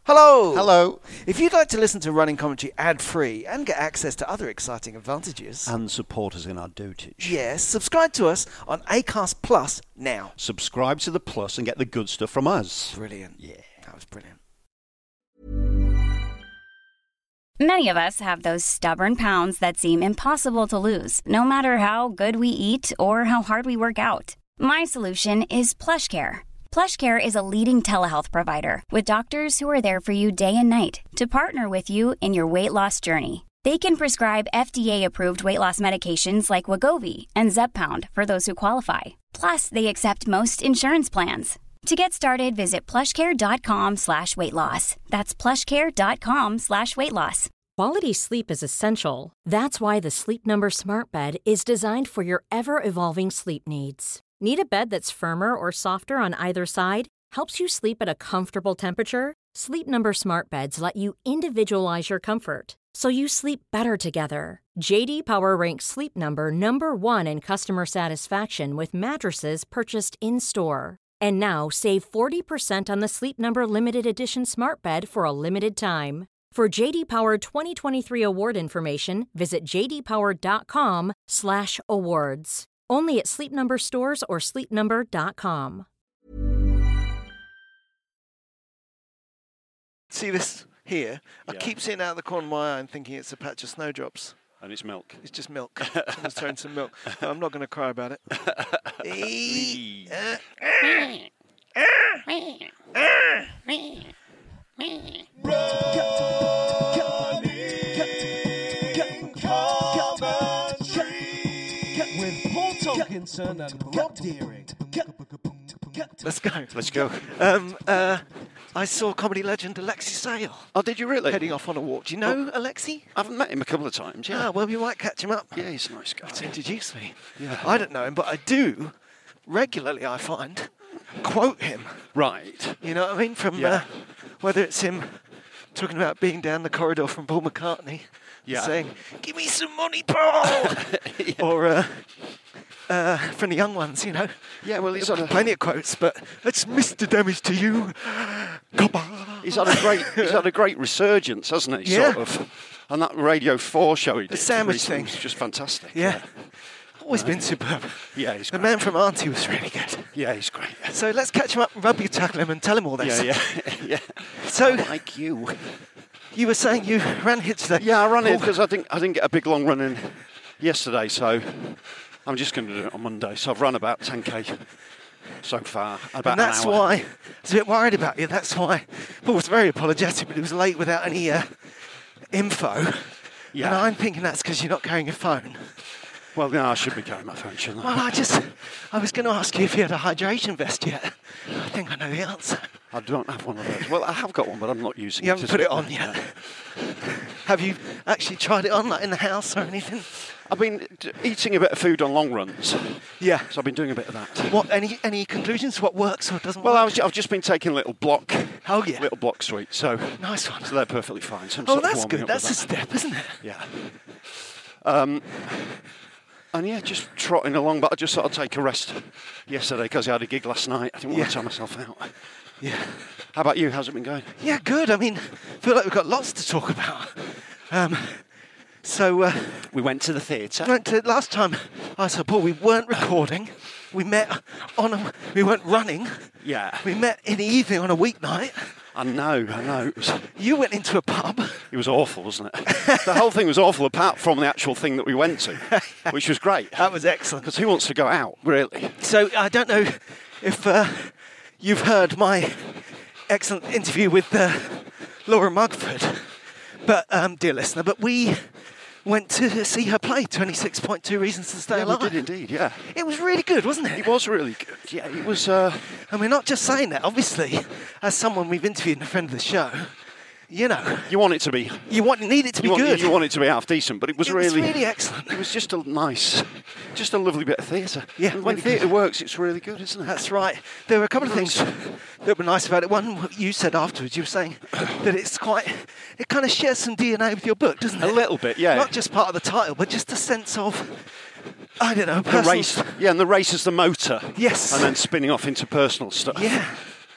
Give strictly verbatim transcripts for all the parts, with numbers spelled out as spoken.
Hello! Hello. If you'd like to listen to Running Commentary ad-free and get access to other exciting advantages... And support us in our dotage. Yes, subscribe to us on Acast Plus now. Subscribe to the Plus and get the good stuff from us. Brilliant. Yeah. That was brilliant. Many of us have those stubborn pounds that seem impossible to lose, no matter how good we eat or how hard we work out. My solution is PlushCare. PlushCare is a leading telehealth provider with doctors who are there for you day and night to partner with you in your weight loss journey. They can prescribe F D A-approved weight loss medications like Wegovy and Zepbound for those who qualify. Plus, they accept most insurance plans. To get started, visit plushcare.com slash weight loss. That's plushcare.com slash weight loss. Quality sleep is essential. That's why the Sleep Number Smart Bed is designed for your ever-evolving sleep needs. Need a bed that's firmer or softer on either side? Helps you sleep at a comfortable temperature? Sleep Number Smart Beds let you individualize your comfort, so you sleep better together. J D Power ranks Sleep Number number one in customer satisfaction with mattresses purchased in-store. And now, save forty percent on the Sleep Number Limited Edition Smart Bed for a limited time. For J D Power twenty twenty-three award information, visit jdpower.com slash awards. Only at Sleep Number stores or sleep number dot com. See this here? I Yeah. keep seeing out of the corner of my eye and thinking it's a patch of snowdrops. And it's milk. It's just milk. Someone's throwing some milk. No, I'm not going to cry about it. Eee. Uh, With Paul Tomkinson and Rob Deering. Let's go. Let's go. Um, uh, I saw comedy legend Alexi Sale Oh, did you really? heading off on a walk. Do you know Alexi? I haven't met him a couple of times, yeah. Ah, well, we might catch him up. Yeah, he's a nice guy. To introduce me. Yeah. I don't know him, but I do regularly, I find, quote him. Right. You know what I mean? From Yeah. uh, whether it's him talking about being down the corridor from Paul McCartney, Yeah. saying, "Give me some money, Paul," or uh, uh, from the young ones, you know. Yeah, well, he's There's had a, plenty of quotes, but it's Mister Damage to you. Goodbye. he's had a great he's had a great resurgence, hasn't he? Yeah. Sort of. And that Radio Four show he did sandwich recently thing. was just fantastic. Yeah. Always been superb. Yeah, he's The great. man from Auntie was really good. Yeah, he's great. So let's catch him up, rub you, tackle him, and tell him all this. Yeah, yeah, yeah. So Like you. you were saying you ran here today. Yeah, I ran it Paul- because I didn't I didn't get a big long run in yesterday, so I'm just going to do it on Monday. So I've run about ten k so far. About And that's an hour. why I was a bit worried about you. That's why Paul was very apologetic, but he was late without any uh, info. Yeah. And I'm thinking that's because you're not carrying your phone. Well, no, I should be carrying my phone, shouldn't I? Well, I just, I was going to ask you if you had a hydration vest yet. I think I know the answer. I don't have one of those. Well, I have got one, but I'm not using You it. haven't put it on yet. Have you actually tried it on, like in the house or anything? I've been d- eating a bit of food on long runs, Yeah. so I've been doing a bit of that. What? Any any conclusions? What works or doesn't Well, work? I was, I've just been taking little block, Oh, yeah. little block sweets, so Nice one. so they're perfectly fine. So I'm Oh, sort of that's warming good. up That's a with step, isn't it? that. Yeah. Um, and yeah, just trotting along, but I just thought I'd take a rest yesterday because I had a gig last night. I didn't want Yeah. to tire myself out. Yeah. How about you? How's it been going? Yeah, good. I mean, I feel like we've got lots to talk about. Um, so, uh, We went to the theatre. went to, last time I saw Paul, we weren't recording. We met on a, we weren't running. Yeah. We met in the evening on a weeknight. I know, I know. It was, You went into a pub. it was awful, wasn't it? The whole thing was awful, apart from the actual thing that we went to, which was great. That was excellent. Because who wants to go out, really? So I don't know if uh, you've heard my excellent interview with uh, Laura Mugford, but um, dear listener, but we went to see her play twenty-six point two Reasons to Stay Yeah, we Alive. did indeed, yeah. It was really good, wasn't it? It was really good. Yeah, it was. Uh, And we're not just saying that. Obviously, as someone we've interviewed and a friend of the show, you know, you want it to be. you want need it to You be want, good. you want it to be half decent, but it was it really. was really excellent. It was just a nice, just a lovely bit of theatre. Yeah, And when really theatre good. works, it's really good, isn't it? That's right. There were a couple of things that were nice about it. One, what you said afterwards, you were saying that it's quite, it kind of shares some D N A with your book, doesn't it? A little bit, yeah. Not just part of the title, but just a sense of, I don't know, the personal... race, yeah, and the race is the motor. Yes. And then spinning off into personal stuff. Yeah.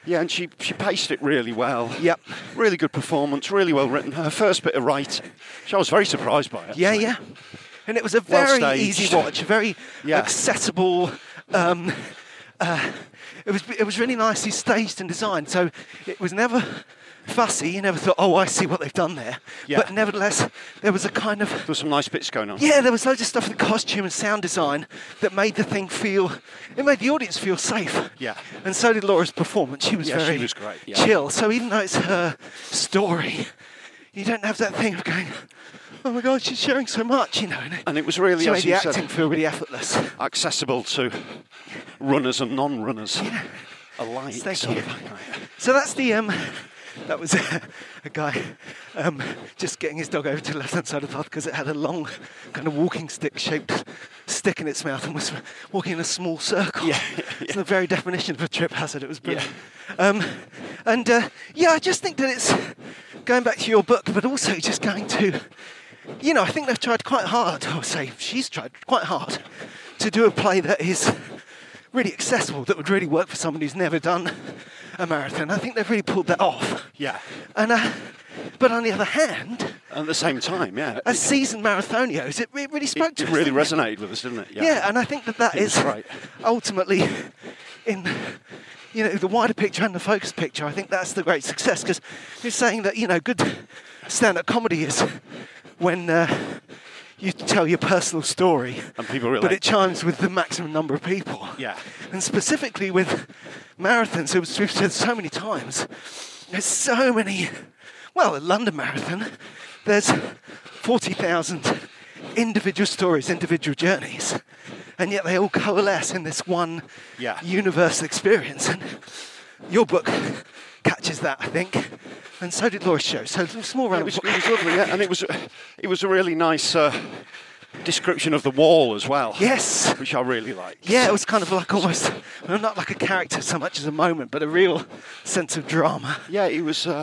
Yeah, and she, she paced it really well. Yep. Really good performance, really well written. Her first bit of writing, which I was very surprised by. Actually. Yeah, yeah. And it was a Well very staged. easy watch, very Yeah. accessible. Um, uh, it was it was really nicely staged and designed, so it was never fussy. You never thought, oh, I see what they've done there. Yeah. But nevertheless, there was a kind of There were some nice bits going on. yeah, there was loads of stuff in the costume and sound design that made the thing feel, it made the audience feel safe. Yeah. And so did Laura's performance. She was Yeah, she very was great, yeah. chill. So even though it's her story, you don't have that thing of going, oh my God, she's sharing so much, you know. And, And it was really, she as made the you acting said, feel really effortless. accessible to runners and non-runners alike. Thank sort you. of. So that's the um, that was a, a guy um, just getting his dog over to the left-hand side of the path because it had a long kind of walking stick-shaped stick in its mouth and was walking in a small circle. Yeah, It's the very definition of a trip hazard. It was brilliant. Um, and uh, yeah, I just think that it's going back to your book, but also just going to, you know, I think they've tried quite hard, or say she's tried quite hard to do a play that is really accessible, that would really work for someone who's never done a marathon. I think they've really pulled that off. Yeah. And uh, but on the other hand, At the same time, yeah. as seasoned marathonios, it, it really spoke it, to it us. really didn't it? resonated with us, didn't it? Yeah. and I think that that It is was right. ultimately in, you know, the wider picture and the focus picture. I think that's the great success, because it's saying that, you know, good stand-up comedy is when uh, you tell your personal story, And people but relate. it chimes with the maximum number of people. Yeah. And specifically with marathons, it was, we've said so many times, there's so many. Well, the London Marathon, there's forty thousand individual stories, individual journeys, and yet they all coalesce in this one Yeah. universal experience. And your book catches that, I think, and so did Laura's show. So a small round It was, of it was lovely, yeah. And it was, it was a really nice uh, description of the wall as well. Yes. Which I really liked. Yeah, it was kind of like almost, well, not like a character so much as a moment, but a real sense of drama. Yeah, it was. Uh,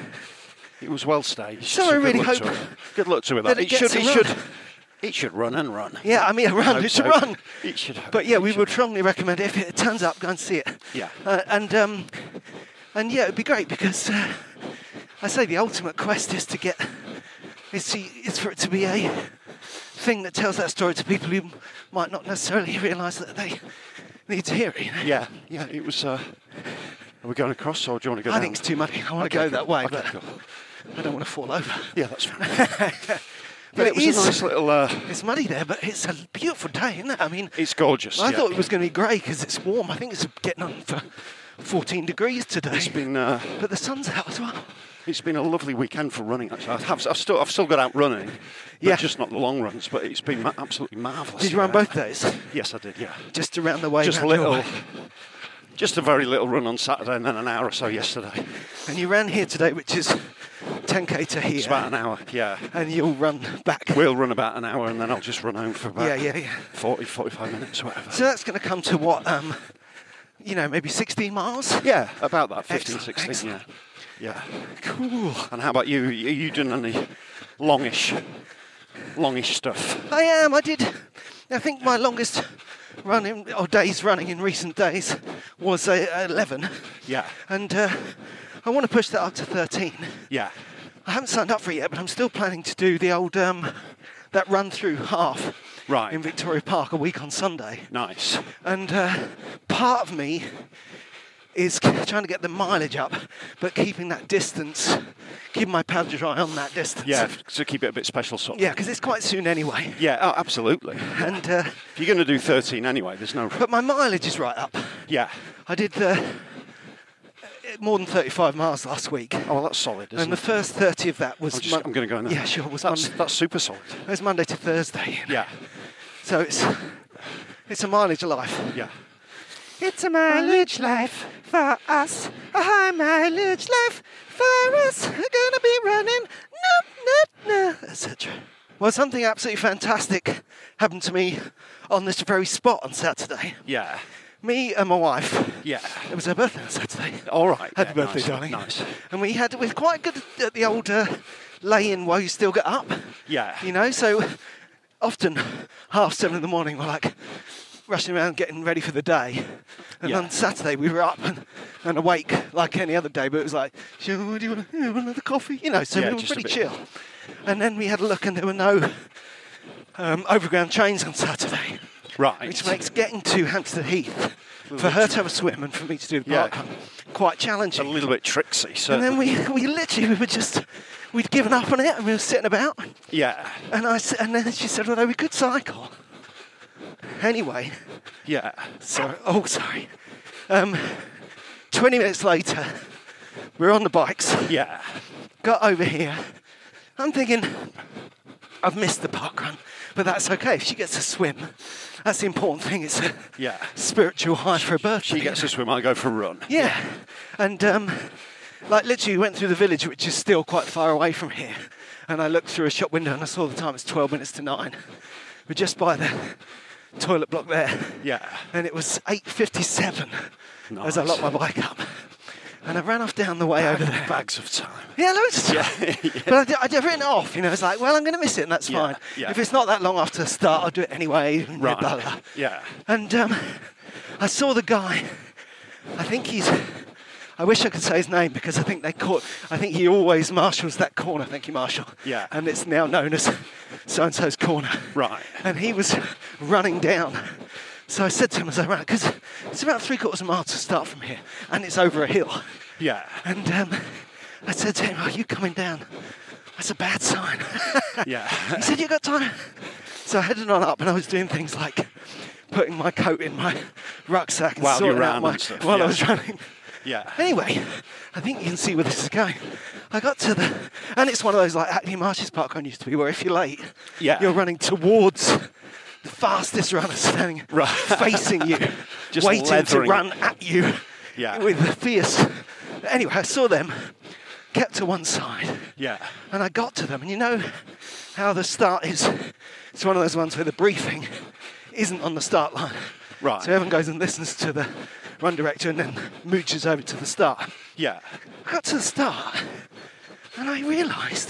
it was well staged. So I good really luck hope to it. Good luck to it. that That it it should. gets It a should. run. It should run and run. Yeah, I mean, a run, hope it should so. run. It should. Have, But yeah, it we should would have. strongly recommend it. If it turns up, go and see it. Yeah. Uh, and um, and yeah, it'd be great because uh, I say the ultimate quest is to get is to, is for it to be a thing that tells that story to people who might not necessarily realise that they need to hear it. You know? Yeah, yeah. It was. Uh, are we going across, or do you want to go I down? think it's too muddy. I want to Okay, go that cool. way, Okay, but cool. I don't want to fall over. Yeah, that's fine. But Yeah, it it was is. a nice little. Uh, It's muddy there, but it's a beautiful day, isn't it? I mean, it's gorgeous. I yeah. thought it was going to be grey because it's warm. I think it's getting on for fourteen degrees today. It's been. Uh, But the sun's out as well. It's been a lovely weekend for running. Actually, I have, I've still, I've still got out running. Yeah. But just not the long runs. But it's been ma- absolutely marvellous. Did you run Yeah. both days? Yes, I did. Yeah. Just around the way. Just a round your little. way. Just a very little run on Saturday, and then an hour or so yesterday. And you ran here today, which is ten k to here. It's about an hour. Yeah. And you'll run back. We'll run about an hour, and then I'll just run home for about Yeah, yeah, yeah. forty, forty-five minutes, whatever. So that's going to come to what? Um, you know, maybe sixteen miles. Yeah, about that, fifteen, Excellent, sixteen. excellent. Yeah. Yeah. Cool. And how about you? Are you doing any longish, longish stuff? I am. I did. I think my longest running or days running in recent days was uh, eleven. Yeah. And uh, I want to push that up to thirteen. Yeah. I haven't signed up for it yet, but I'm still planning to do the old um, that run through half Right. in Victoria Park a week on Sunday. Nice. And uh, part of me is k- trying to get the mileage up, but keeping that distance, keeping my powder dry on that distance. Yeah, to keep it a bit special, sort of. Yeah, because it's quite soon anyway. Yeah, oh, absolutely. And uh, If you're going to do thirteen anyway, there's no. but my mileage is right up. Yeah. I did uh, more than thirty-five miles last week, Oh, well, that's solid, isn't and the it? first thirty of that was. I'm, just, Mon- I'm going to go now. Yeah, sure. Was That's, Monday. that's super solid. It was Monday to Thursday. Yeah. So it's it's a mileage life. Yeah. It's a mileage life for us, a high mileage life for us. We're gonna be running, no, no, no, et cetera. Well, something absolutely fantastic happened to me on this very spot on Saturday. Yeah. Me and my wife. Yeah. It was her birthday on Saturday. All right. Happy yeah, birthday, nice, darling. Nice. And we had we're quite good at the old uh, lay-in while you still get up. Yeah. You know, so often half seven in the morning we're like, rushing around getting ready for the day. And Yeah. on Saturday we were up and, and awake like any other day, but it was like, do you want to have another coffee? You know, so Yeah, we were just a pretty bit. chill. And then we had a look and there were no um, overground trains on Saturday, Right. which makes getting to Hampstead Heath for her to have a swim and for me to do the Yeah. park run quite a challenging. little bit tricksy, so And then we, we literally, we were just, we'd given up on it and we were sitting about. yeah, And I s- and then she said, well, we could cycle. Anyway, yeah, so, oh, sorry. Um, twenty minutes later, we're on the bikes, yeah, got over here. I'm thinking, I've missed the park run, but that's okay. If she gets a swim, that's the important thing. It's a yeah. spiritual high for a birthday. She gets a swim, I go for a run. Yeah. And um, like literally went through the village, which is still quite far away from here. And I looked through a shop window and I saw the time, it's twelve minutes to nine. We're just by the toilet block there. Yeah. And it was eight fifty-seven as I Nice. locked my bike up. And I ran off down the way over there. Bags of time. Yeah, loads of time. Yeah. But I did, I'd written it off, you know, it's like, well, I'm going to miss it and that's Yeah, fine. yeah. If it's not that long after the start, I'll do it anyway. and Right. Blah, blah. Yeah. And um, I saw the guy. I think he's. I wish I could say his name because I think they caught. I think he always marshals that corner. Thank you, Marshall. Yeah. And it's now known as so and so's corner. Right. And he was running down. So I said to him as I ran, because it's about three quarters of a mile to start from here, and it's over a hill. Yeah. And um, I said to him, "Are you coming down? That's a bad sign." Yeah. He said, "You got time?" So I headed on up, and I was doing things like putting my coat in my rucksack and While you sorting ran out my, and stuff, while yeah. I was running. Yeah. Anyway, I think you can see where this is going. I got to the, and it's one of those like Hackney Marshes Park Run used to be, where if you're late, Yeah. you're running towards the fastest runner standing Right. facing you, Just waiting to leathering. run at you Yeah. with a fierce. Anyway, I saw them, kept to one side, Yeah. and I got to them. And you know how the start is? It's one of those ones where the briefing isn't on the start line. Right. So everyone goes and listens to the run director and then mooches over to the start. Yeah. I got to the start and I realised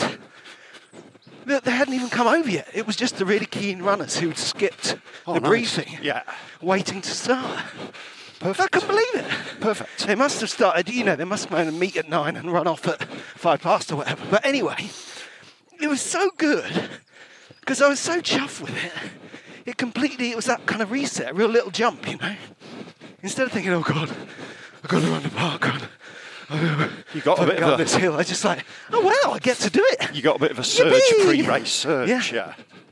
that they hadn't even come over yet. It was just the really keen runners who'd skipped Oh, the nice. briefing, Yeah. waiting to start. Perfect. I couldn't believe it. Perfect. They must have started, you know, they must have made a meet at nine and run off at five past or whatever. But anyway, it was so good because I was so chuffed with it. It completely, it was that kind of reset, a real little jump, you know. Instead of thinking, oh God, I've got to run the park run. You got a I've bit got of this a, hill. I just like, oh wow, I get to do it. you got a bit of a surge, Yippee! pre-race surge. Yeah. Yeah.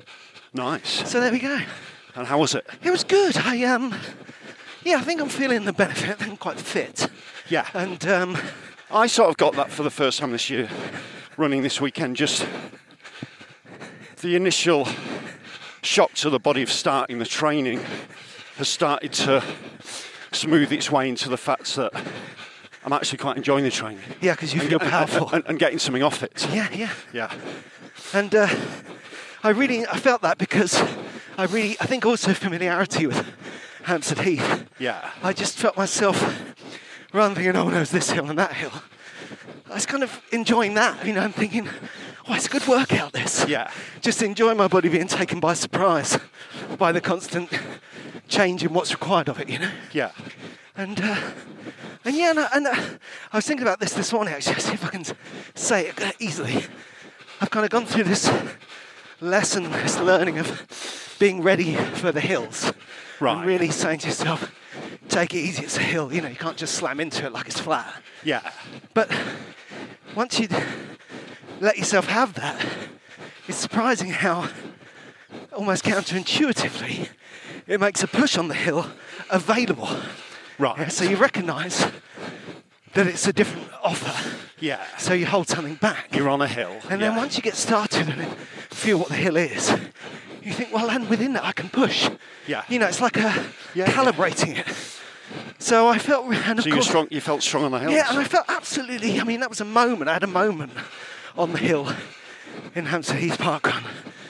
Nice. So there we go. And how was it? It was good. I um, yeah, I think I'm feeling the benefit. I think I'm quite fit. Yeah. And um, I sort of got that for the first time this year, running this weekend. Just the initial shock to the body of starting the training has started to smooth its way into the fact that I'm actually quite enjoying the training. yeah, because you And, feel and- powerful. and- and getting something off it. yeah, yeah. Yeah. And uh, I really, I felt that because I really, I think also familiarity with Hampstead Heath. Yeah. I just felt myself rather than thinking, oh no, it's this hill and that hill. I was kind of enjoying that, you know, I'm thinking, oh, it's a good workout, this. Yeah. Just enjoying my body being taken by surprise by the constant change in what's required of it, you know. Yeah. And uh, and yeah, and, I, and uh, I was thinking about this this morning actually. See if I can say it easily. I've kind of gone through this lesson, this learning of being ready for the hills. Right. And really saying to yourself, take it easy, it's a hill. You know, you can't just slam into it like it's flat. Yeah. But once you let yourself have that, it's surprising how almost counterintuitively it makes a push on the hill available. Right. Yeah, so you recognise that it's a different offer. Yeah. So you hold something back. You're on a hill. And then yeah. once you get started and feel what the hill is, you think, well, and within that I can push. Yeah. You know, it's like a Yeah. calibrating it. So I felt, and of So you were course, strong. You felt strong on the hills. yeah, and I felt absolutely. I mean, that was a moment. I had a moment on the hill in Hampstead Heath Park Run,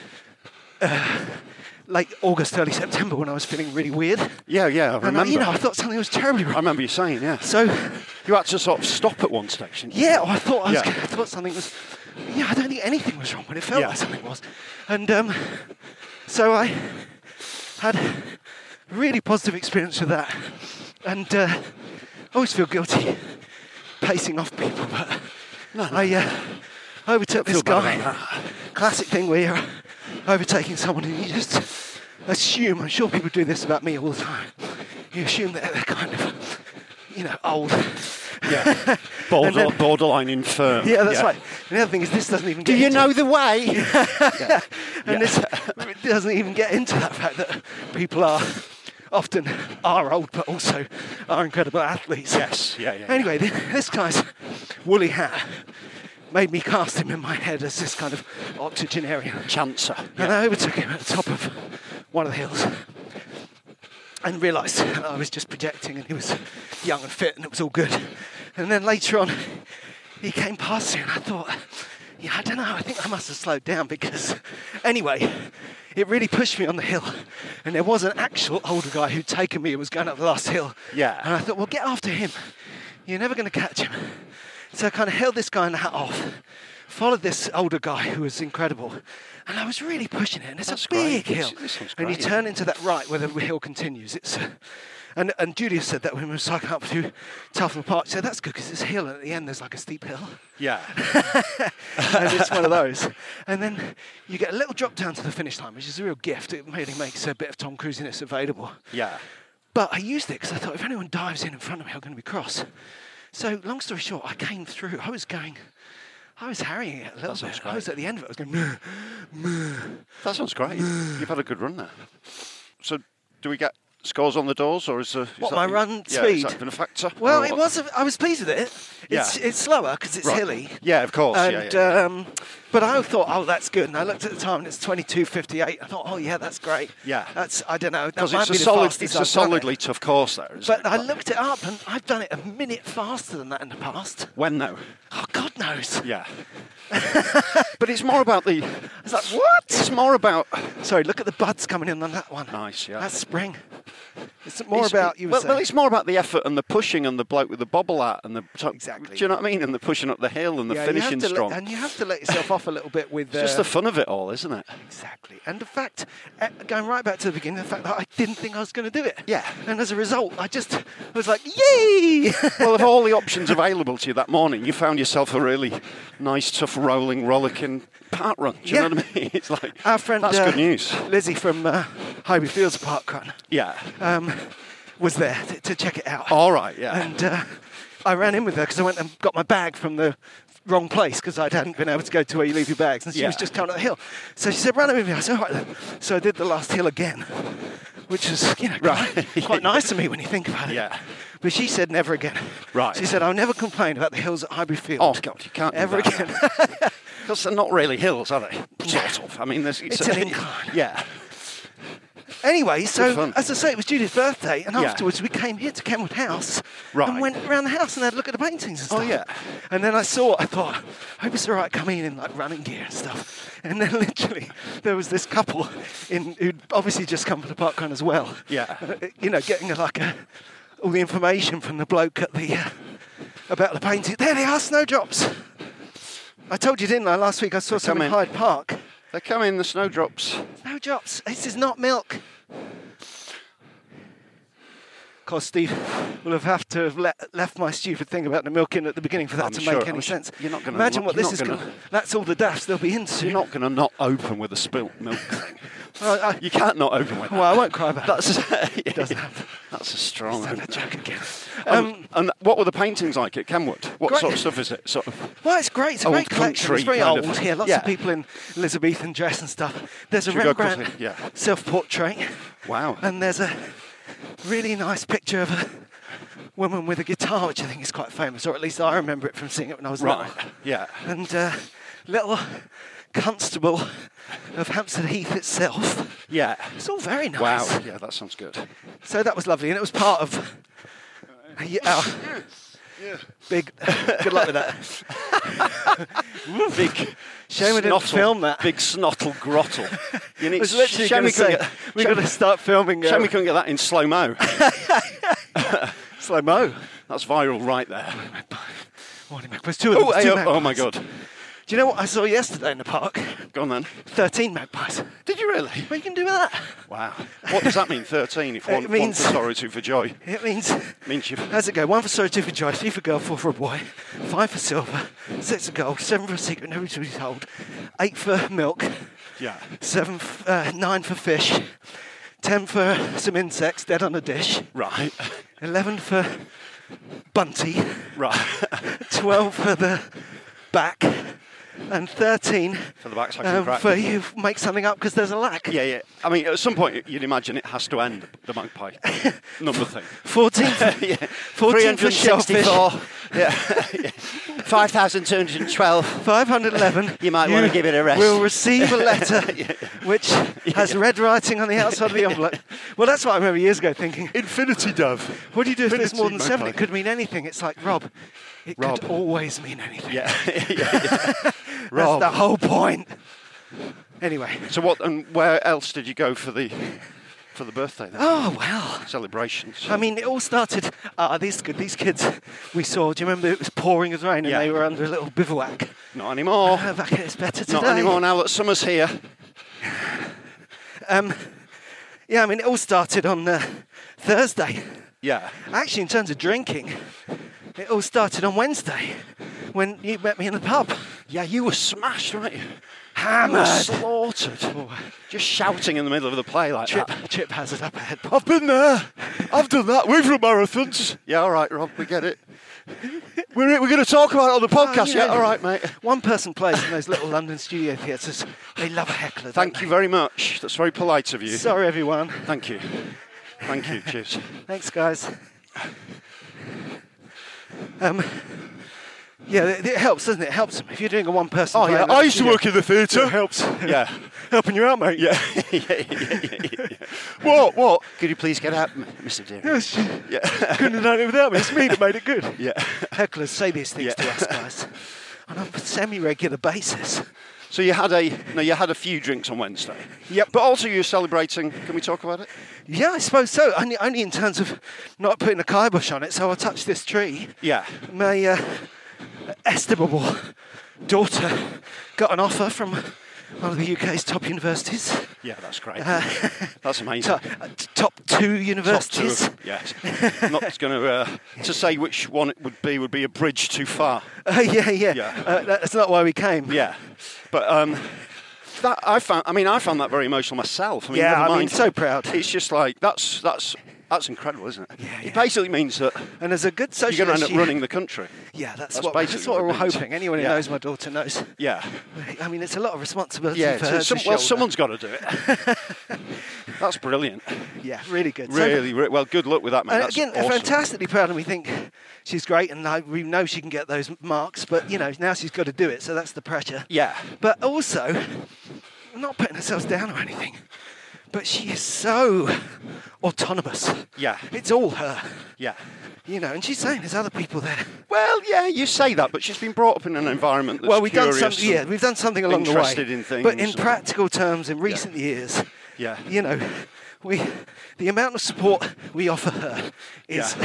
uh, late August, early September, when I was feeling really weird. Yeah, yeah. I And remember. I, you know, I thought something was terribly I wrong. remember you saying, yeah. So, You had to sort of stop at one station. yeah, I thought I, was, Yeah. I thought something was. Yeah, I don't think anything was wrong, but it felt Yeah. like something was. And um, so I had really positive experience with that. And uh, I always feel guilty pacing off people, but No, no. I uh, overtook Don't this feel bad guy. about that. Classic thing where you're overtaking someone and you just assume, I'm sure people do this about me all the time, you assume that they're kind of, you know, old. Yeah. Border, And then- borderline infirm. Yeah, that's right. And the other thing is this doesn't even Do get you into know the way? yeah. And Yeah. this it doesn't even get into that fact that people are often are old, but also are incredible athletes. Yes, yeah, yeah. Anyway, th- this guy's woolly hat made me cast him in my head as this kind of octogenarian. Chancer. And I overtook him at the top of one of the hills and realised I was just projecting and he was young and fit and it was all good. And then later on, he came past me and I thought, yeah, I don't know, I think I must have slowed down because... Anyway, it really pushed me on the hill. And there was an actual older guy who'd taken me and was going up the last hill. Yeah. And I thought, well, get after him. You're never going to catch him. So I kind of held this guy in the hat off, followed this older guy who was incredible, and I was really pushing it. And it's That's a big great. hill. This- this sounds and you great. turn into that right where the hill continues. It's, uh, and and Julius said that when we were cycling up to Tuffnell Park. She said, that's good because it's a hill, and at the end there's like a steep hill. Yeah. And it's one of those. And then you get a little drop down to the finish line, which is a real gift. It really makes a bit of Tom Cruisiness available. Yeah. But I used it because I thought if anyone dives in in front of me, I'm going to be cross. So long story short, I came through. I was going, I was harrying it a little That sounds bit. I was great. at the end of it. I was going, meh, meh. That sounds great. You've had a good run there. So, do we get scores on the doors, or is, there, is What, that my been- run yeah, speed? Has that been a factor? Well, Or it what? was. A, I was pleased with it. It's Yeah. it's slower because it's Right. hilly. Yeah, of course. yeah, And yeah, yeah. Um, but I thought, oh, that's good. And I looked at the time, and it's twenty-two fifty-eight. I thought, oh yeah, that's great. Yeah. That's I don't know. That Because might it's a be the solid, fastest it's a I've done it. solidly tough course there, isn't But it? I looked it up, and I've done it a minute faster than that in the past. When though? Oh, God knows. Yeah. But it's more about the. It's like, what? It's more about. Sorry, look at the buds coming in on that one. Nice, yeah. That's spring. It's more it's- about you. were Well, well, saying. it's more about the effort and the pushing and the bloke with the bobble hat and the. Exactly. Do you know what I mean? And the pushing up the hill and the Yeah, you have finishing to let- strong. and you have to let yourself off a little bit with. It's just uh, the fun of it all, isn't it? Exactly. And the fact, uh, going right back to the beginning, the fact that I didn't think I was going to do it. Yeah. And as a result, I just was like, yay! Well, of all the options available to you that morning, you found yourself a really nice, tough, rolling, rollicking park run. Do you Yeah. know what I mean? It's like Our friend that's uh, good news. Lizzie from uh, Highbury Fields Park Run Yeah. um, was there to, to check it out. All right. Yeah. And uh, I ran in with her because I went and got my bag from the wrong place because I hadn't been able to go to where you leave your bags. And she Yeah. was just coming up the hill. So she said, run it with me. I said, all right then. So I did the last hill again, which was, you know, Right. quite, quite nice of me when you think about it. Yeah. But she said never again. Right. She said, I'll never complain about the hills at Highbury Field. Oh God, you can't do Ever that. again. Because they're not really hills, are they? Sort of. I mean, there's, It's an incline. Yeah. Anyway, so fun. as I say, it was Judith's birthday, and Yeah. afterwards we came here to Kenwood House Right. and went around the house and had a look at the paintings and Oh, stuff. yeah. And then I saw, I thought, I hope it's all right coming in in like running gear and stuff. And then literally there was this couple in who'd obviously just come to the park run as well. Yeah. Uh, You know, getting a, like a, all the information from the bloke at the uh, about the painting. There they are, snowdrops. I told you, didn't I, last week I saw some come in in. Hyde Park. They come in the snowdrops. Snowdrops. This is not milk. Of course, Steve will have have to have le- left my stupid thing about the milk in at the beginning for that I'm to sure- make any I'm sure- sense. you're not gonna Imagine lo- what you're this not is gonna- going to... That's all the daffs they'll be into. You're not going to not open with a spilt milk thing. Well, I, You can't not open with that. well, I won't cry about That's it. yeah, doesn't have That's a strong Stand one. that joke again. Um, Um, and what were the paintings like at Kenwood? What Great. sort of stuff is it? Sort of. well, it's great. It's a Old great collection. country It's very kind old of- here. Lots yeah. of people in Elizabethan dress and stuff. There's a Should we go Rembrandt quickly? Yeah. self-portrait. Wow. And there's a really nice picture of a woman with a guitar, which I think is quite famous, or at least I remember it from seeing it when I was Right. little. Yeah. And uh, little constable of Hampstead Heath itself. Yeah. It's all very nice. Wow. Yeah, that sounds good. So that was lovely, and it was part of yeah, our big. Good luck with that. Big. Shame we didn't snottle- film that. Big snottle grottle. You I need. was literally shame going we to say couldn't get- we're shame- going to start filming. Shame Uh, we couldn't get that in slow mo. slow mo. That's viral right there. Morning magpies. Two of them. Oh, hey, two oh, oh my magpies. God. Do you know what I saw yesterday in the park? Go on then. Thirteen magpies. Did you really? What are you going to do with that? Wow. What does that mean, thirteen? If It one, one means- for sorrow, two for joy. It means, Means you've... how's it go? One for sorrow, two for joy, three for girl, four for a boy, five for silver, six for gold, seven for a secret never to be told, eight for milk, Yeah. seven, f- uh, nine for fish, ten for some insects dead on a dish, Right. eleven for bunty, Right. twelve for the back, and thirteen For the backside and um, crack. for you make something up because there's a lack. Yeah, yeah. I mean, at some point, you'd imagine it has to end, the magpie number thing. fourteen for, Yeah. fourteen for shellfish, Yeah. five thousand two hundred twelve. five hundred eleven. You might wanna give it a rest. Will receive a letter which has red writing on the outside of the envelope. Well, that's what I remember years ago thinking. Infinity dove. What do you do if there's Infinity more than seven? magpie. It could mean anything. It's like Rob. It Rob. could always mean anything. Yeah. yeah, yeah. That's Rob. the whole point. Anyway. So what, and where else did you go for the for the birthday then? Oh well. Celebrations. I mean, it all started. Ah, these good. These kids we saw. Do you remember it was pouring with rain and Yeah. they were under a little bivouac? Not anymore. Uh, back at It's Better Today. Not anymore now that summer's here. Um, yeah, I mean, it all started on uh, Thursday. Yeah. Actually, in terms of drinking, it all started on Wednesday when you met me in the pub. Yeah, you were smashed, weren't you? You were Hammered. slaughtered. Just shouting in the middle of the play like Chip, that. Chip Hazard up ahead. I've been there. I've done that. We've run marathons. Yeah, all right, Rob, we get it. We're, we're going to talk about it on the podcast. you know, yeah, all right, mate. One person plays in those little London studio theatres. They love a heckler. Thank don't you they? very much. That's very polite of you. Sorry, everyone. Thank you. Thank you. Cheers. Thanks, guys. Um, yeah, it, it helps, doesn't it? It helps them. If you're doing a one-person Oh, play yeah. in that I used to studio, work in the theatre. it helps. Yeah. Helping you out, mate. Yeah. yeah, yeah, yeah, yeah, yeah. What? What? Could you please get out, M- Mister Deary? Yes, Yeah. couldn't have done it without me. It's me that made it good. Yeah. Hecklers say these things Yeah. to us, guys, on a semi-regular basis. So you had a no, you had a few drinks on Wednesday. Yep. But also you were celebrating. Can we talk about it? Yeah, I suppose so. Only, only in terms of not putting a kibosh on it. So I'll touch this tree. Yeah. My uh, estimable daughter got an offer from one of the U K's top universities. Yeah, that's great. Uh, that's amazing. top, uh, t- top two universities. Top two, yes. I'm not going to uh, to say which one it would be would be a bridge too far. Uh, yeah, yeah. Yeah. Uh, that's not why we came. Yeah, but um, that I found. I mean, I found that very emotional myself. I mean, Yeah, never I mean, mind. so proud. It's just like that's that's that's incredible, isn't it? Yeah, yeah. It basically means that And as a good you're socialist, going to end up you- running the country. Yeah, that's, That's what basically that's what what we're it means. hoping. Anyone who Yeah. knows my daughter knows. Yeah. I mean, it's a lot of responsibility Yeah. for so her some- to well, shoulder. someone's got to do it. That's brilliant. Yeah, really good. So- Really, re- well, good luck with that, man. And That's again, awesome. fantastically proud, and we think she's great, and I, we know she can get those marks. But you know, now she's got to do it, so that's the pressure. Yeah. But also, we're not putting ourselves down or anything. But she is so autonomous. Yeah. It's all her. Yeah. You know, and she's saying there's other people there. Well, yeah, you say that, but she's been brought up in an environment that's well, we've done curious something. Yeah, and we've done something along the way. interested in things. But in and- practical terms, in recent years, Yeah. you know, we the amount of support we offer her is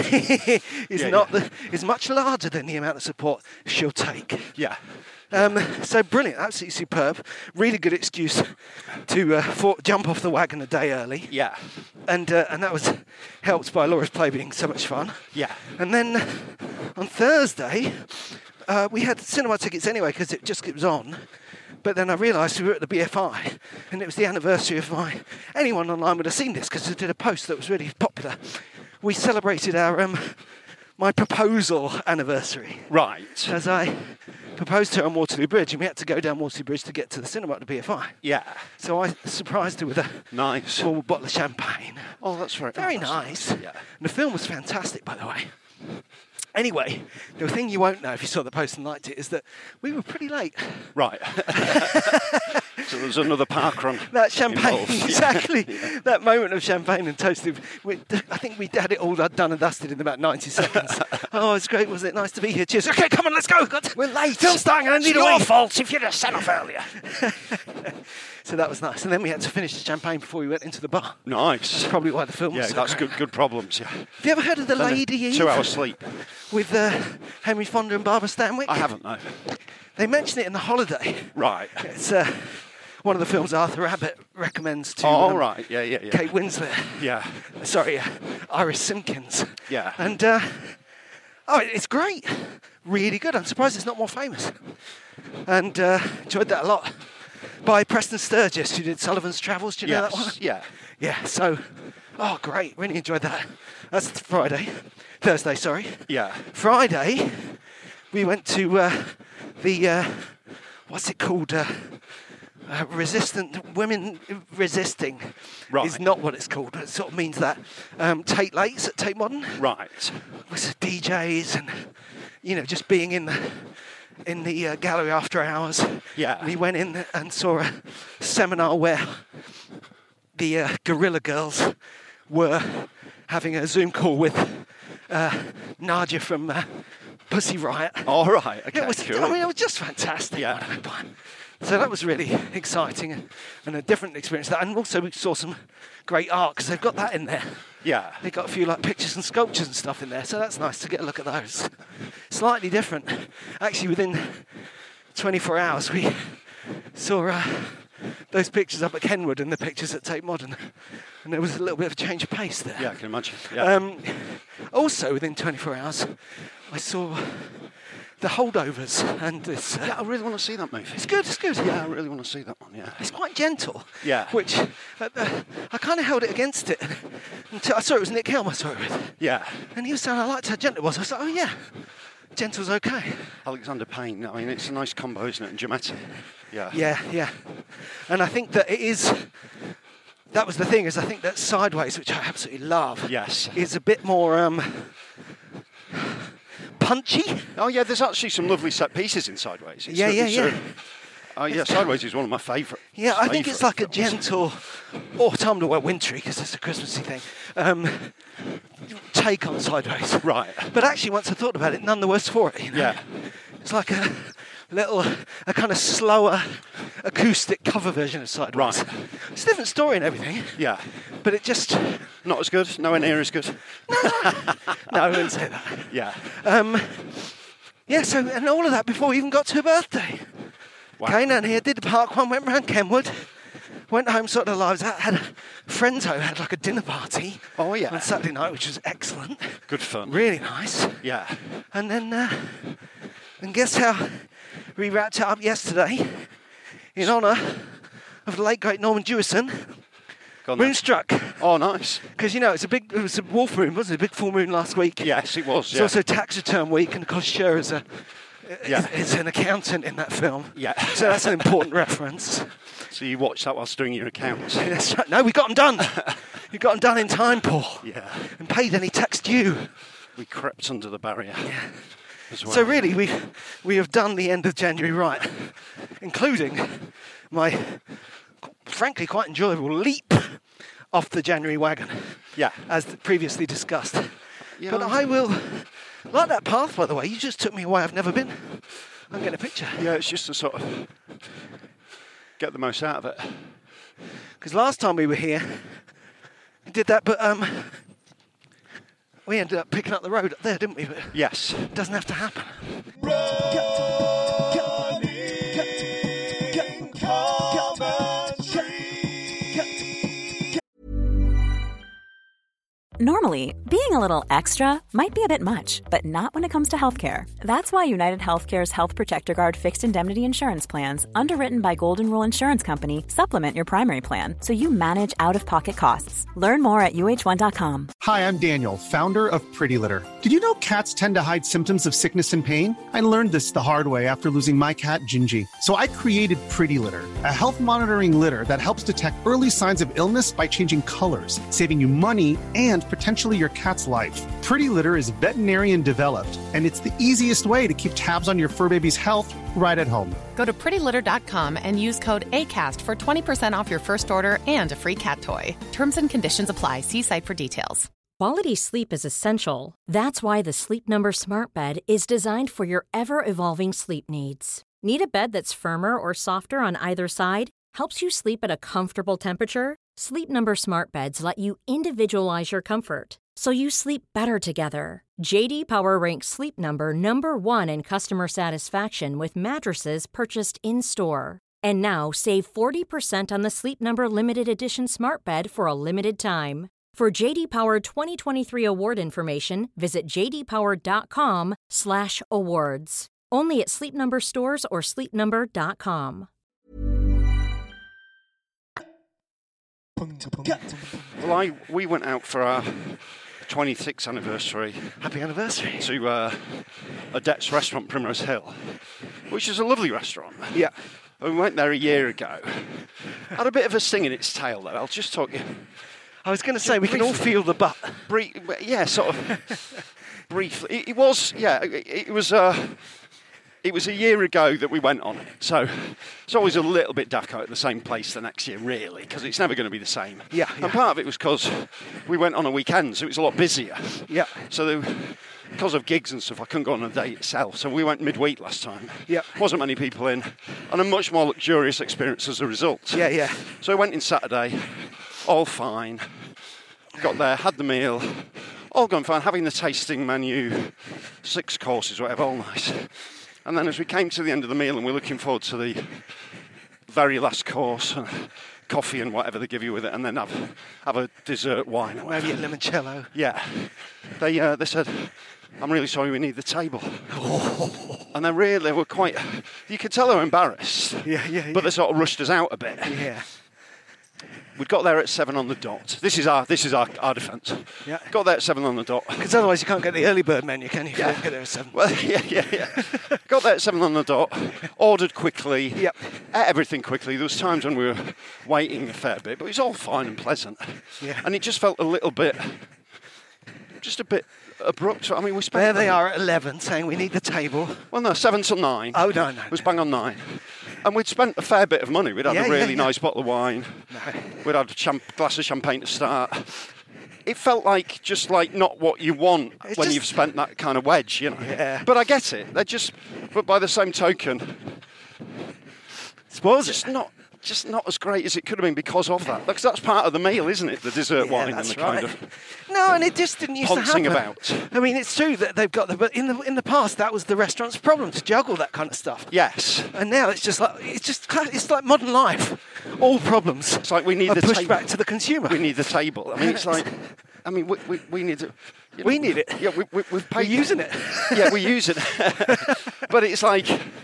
is Yeah, not yeah. the is much larger than the amount of support she'll take. Yeah. Um, so brilliant, absolutely superb. Really good excuse to uh, for, jump off the wagon a day early. Yeah. And uh, and that was helped by Laura's play being so much fun. Yeah. And then on Thursday, uh, we had cinema tickets anyway because it just was on. But then I realised we were at the B F I, and it was the anniversary of my. Anyone online would have seen this because I did a post that was really popular. We celebrated our um, my proposal anniversary Right. as I proposed to her on Waterloo Bridge, and we had to go down Waterloo Bridge to get to the cinema at the B F I. Yeah. So I surprised her with a Nice. small bottle of champagne. Oh, that's very Very oh, that's nice. Yeah. And the film was fantastic, by the way. Anyway, the thing you won't know if you saw the post and liked it is that we were pretty late. Right. So there's another park run. That champagne, involved. Yeah. exactly. That moment of champagne and toasted. We, I think we had it all done and dusted in about ninety seconds. Oh, it's great, was it? Nice to be here. Cheers. Okay, come on, let's go. God, we're late. Film's starting and I need It's a your wee. fault if you'd have set off earlier. So that was nice. And then we had to finish the champagne before we went into the bar. Nice. That's probably why the film Yeah, was so that's great. good. Good problems. Yeah. Have you ever heard of The Then a Lady Eve? Two hours sleep. With uh, Henry Fonda and Barbara Stanwyck? I haven't no. They mention it in The Holiday. Right. It's uh, one of the films Arthur Abbott recommends to Oh, um, right. Yeah, yeah, yeah. Kate Winslet. Yeah. Sorry, uh, Iris Simpkins. Yeah. And, uh, oh, it's great. Really good. I'm surprised it's not more famous. And uh, enjoyed that a lot. By Preston Sturgis, who did Sullivan's Travels. Do you know that one? Yes. Yeah. Yeah, so, oh, great. Really enjoyed that. That's Friday. Thursday, sorry. Yeah. Friday, we went to uh, the, uh, what's it called? Uh, uh, resistant, Women Resisting Right. is not what it's called, but it sort of means that. Um, Tate Lates at Tate Modern. Right. With D Js and, you know, just being in the in the uh, gallery after hours. Yeah. We went in and saw a seminar where the uh, Guerrilla Girls were having a Zoom call with uh, Nadia from uh, Pussy Riot. All right. Okay. It was, cool. I mean, it was just fantastic. Yeah. So that was really exciting and, and a different experience. And also we saw some great art because they've got that in there. Yeah. They've got a few like pictures and sculptures and stuff in there, so that's nice to get a look at those. Slightly different. Actually, within twenty-four hours, we saw uh, those pictures up at Kenwood and the pictures at Tate Modern, and there was a little bit of a change of pace there. Yeah, I can imagine. Yeah. Um, also, within twenty-four hours, I saw The Holdovers, and this. Uh, yeah, I really want to see that movie. it's good. It's good. Yeah, I really want to see that one. Yeah. It's quite gentle. Yeah. Which uh, uh, I kind of held it against it until I saw it was Nick Helm I saw it with. Yeah. And he was saying I liked how gentle it was. I was like, oh yeah, gentle's okay. Alexander Payne. I mean, it's a nice combo, isn't it? And Giamatti. Yeah. Yeah, yeah. And I think that it is. That was the thing, is I think that Sideways, which I absolutely love, Yes. is a bit more um, punchy. Oh yeah, there's actually some lovely set pieces in Sideways. It's Yeah, a- yeah, it's yeah. a- Oh yeah, Sideways is one of my favourite. Yeah, I think it's like a favourite films. gentle, autumnal, well, wintry, because it's a Christmassy thing, um, take on Sideways. Right. But actually, once I thought about it, none the worse for it. You know? Yeah. It's like a little, a kind of slower, acoustic cover version of Sideways. Right. It's a different story and everything, Yeah. but it just, Not as good. Nowhere near as good. no, I wouldn't say that. Yeah. Um, yeah, so, and all of that before we even got to her birthday. Wow. Came down here, did the park one, went round Kenwood, went home, sorted our lives out, had a friends home, had like a dinner party. Oh, yeah. On Saturday night, which was excellent. Good fun. Really nice. Yeah. And then, uh, and guess how we wrapped it up yesterday in honour of the late great Norman Jewison. Go on then. Moonstruck. Oh, nice. Because, you know, it's a big, it was a wolf moon, wasn't it? A big full moon last week. Yes, it was. It's Yeah. also tax return week, and of course, Cher is a, Yeah. is an accountant in that film. Yeah. So that's an important reference. So you watched that whilst doing your accounts. That's right. No, we got them done. We got them done in time, Paul. Yeah. And paid any tax due. We crept under the barrier. As well. So really, we we have done the end of January right, including my, frankly, quite enjoyable leap off the January wagon. Yeah. As previously discussed. Yeah, But I- I will, like that path, by the way. You just took me away. I've never been. I'm getting a picture. Yeah, it's just to sort of get the most out of it. Because last time we were here, we did that, but um, we ended up picking up the road up there, didn't we? But Yes. it doesn't have to happen. Normally, being a little extra might be a bit much, but not when it comes to healthcare. That's why United Healthcare's Health Protector Guard fixed indemnity insurance plans, underwritten by Golden Rule Insurance Company, supplement your primary plan so you manage out-of-pocket costs. Learn more at U H one dot com. Hi, I'm Daniel, founder of Pretty Litter. Did you know cats tend to hide symptoms of sickness and pain? I learned this the hard way after losing my cat, Gingy. So I created Pretty Litter, a health monitoring litter that helps detect early signs of illness by changing colors, saving you money and potentially your cat's life. Pretty Litter is veterinarian developed, and it's the easiest way to keep tabs on your fur baby's health right at home. Go to pretty litter dot com and use code ACAST for twenty percent off your first order and a free cat toy. Terms and conditions apply. See site for details. Quality sleep is essential. That's why the Sleep Number Smart Bed is designed for your ever-evolving sleep needs. Need a bed that's firmer or softer on either side? Helps you sleep at a comfortable temperature? Sleep Number Smart Beds let you individualize your comfort, so you sleep better together. J D Power ranks Sleep Number number one in customer satisfaction with mattresses purchased in-store. And now save forty percent on the Sleep Number limited edition smart bed for a limited time. For J D Power twenty twenty-three award information, visit j d power dot com slash awards. Only at Sleep Number stores or sleep number dot com. Well, I we went out for our twenty-sixth anniversary Happy anniversary. to uh, Odette's restaurant, Primrose Hill, which is a lovely restaurant. Yeah. We went there a year ago. Had a bit of a sting in its tail, though. I'll just talk you. I was going to say, we can all feel the butt. Brief, yeah, sort of briefly. It, it was, yeah, it, it was. Uh, it was a year ago that we went on it, so it's always a little bit daft at the same place the next year, really, because it's never going to be the same. Yeah, yeah. And part of it was because we went on a weekend, so it was a lot busier. Yeah. So there, because of gigs and stuff, I couldn't go on a day itself. So we went midweek last time. Yeah. Wasn't many people in, and a much more luxurious experience as a result. Yeah, yeah. So I went in Saturday, all fine. Got there, had the meal, all gone fine, having the tasting menu, six courses, whatever, all nice. And then as we came to the end of the meal and we're looking forward to the very last course, and coffee and whatever they give you with it, and then have have a dessert wine. Or Maybe a whatever. limoncello. Yeah. They uh, they said, I'm really sorry, we need the table. And they really were quite, you could tell they were embarrassed. Yeah, yeah, But yeah. they sort of rushed us out a bit. Yeah. We'd got there at seven on the dot. This is our this is our, our defence. Yeah. Got there at seven on the dot. Because otherwise you can't get the early bird menu, can you? If Yeah. you don't get there at seven. Well, yeah, yeah, yeah. Got there at seven on the dot. Ordered quickly. Yep. Ate everything quickly. There was times when we were waiting a fair bit, but it was all fine and pleasant. Yeah. And it just felt a little bit, just a bit abrupt. I mean, we spent. There they are at eleven saying we need the table. Well, no, seven till nine. Oh, no, no. It was bang on nine. And we'd spent a fair bit of money. We'd had Yeah, a yeah, really yeah. nice bottle of wine. No. We'd had a champ- glass of champagne to start. It felt like just like not what you want It's when just- you've spent that kind of wedge, you know. Yeah. But I get it. They're just, but by the same token, Spoils just it. not, just not as great as it could have been because of that. Because that's part of the meal, isn't it? The dessert Yeah, wine and that's the right. kind of No, and it just didn't used to poncing happen. about. I mean, it's true that they've got the, but in the in the past that was the restaurant's problem to juggle that kind of stuff. Yes. And now it's just like it's just it's like modern life. All problems It's like we need are the pushed table. back to the consumer. We need the table. I mean, it's like, I mean, we, we, we need it. you know, We need it. Yeah, we, we, we've We're paid. using it. Yeah, we use it. But it's like,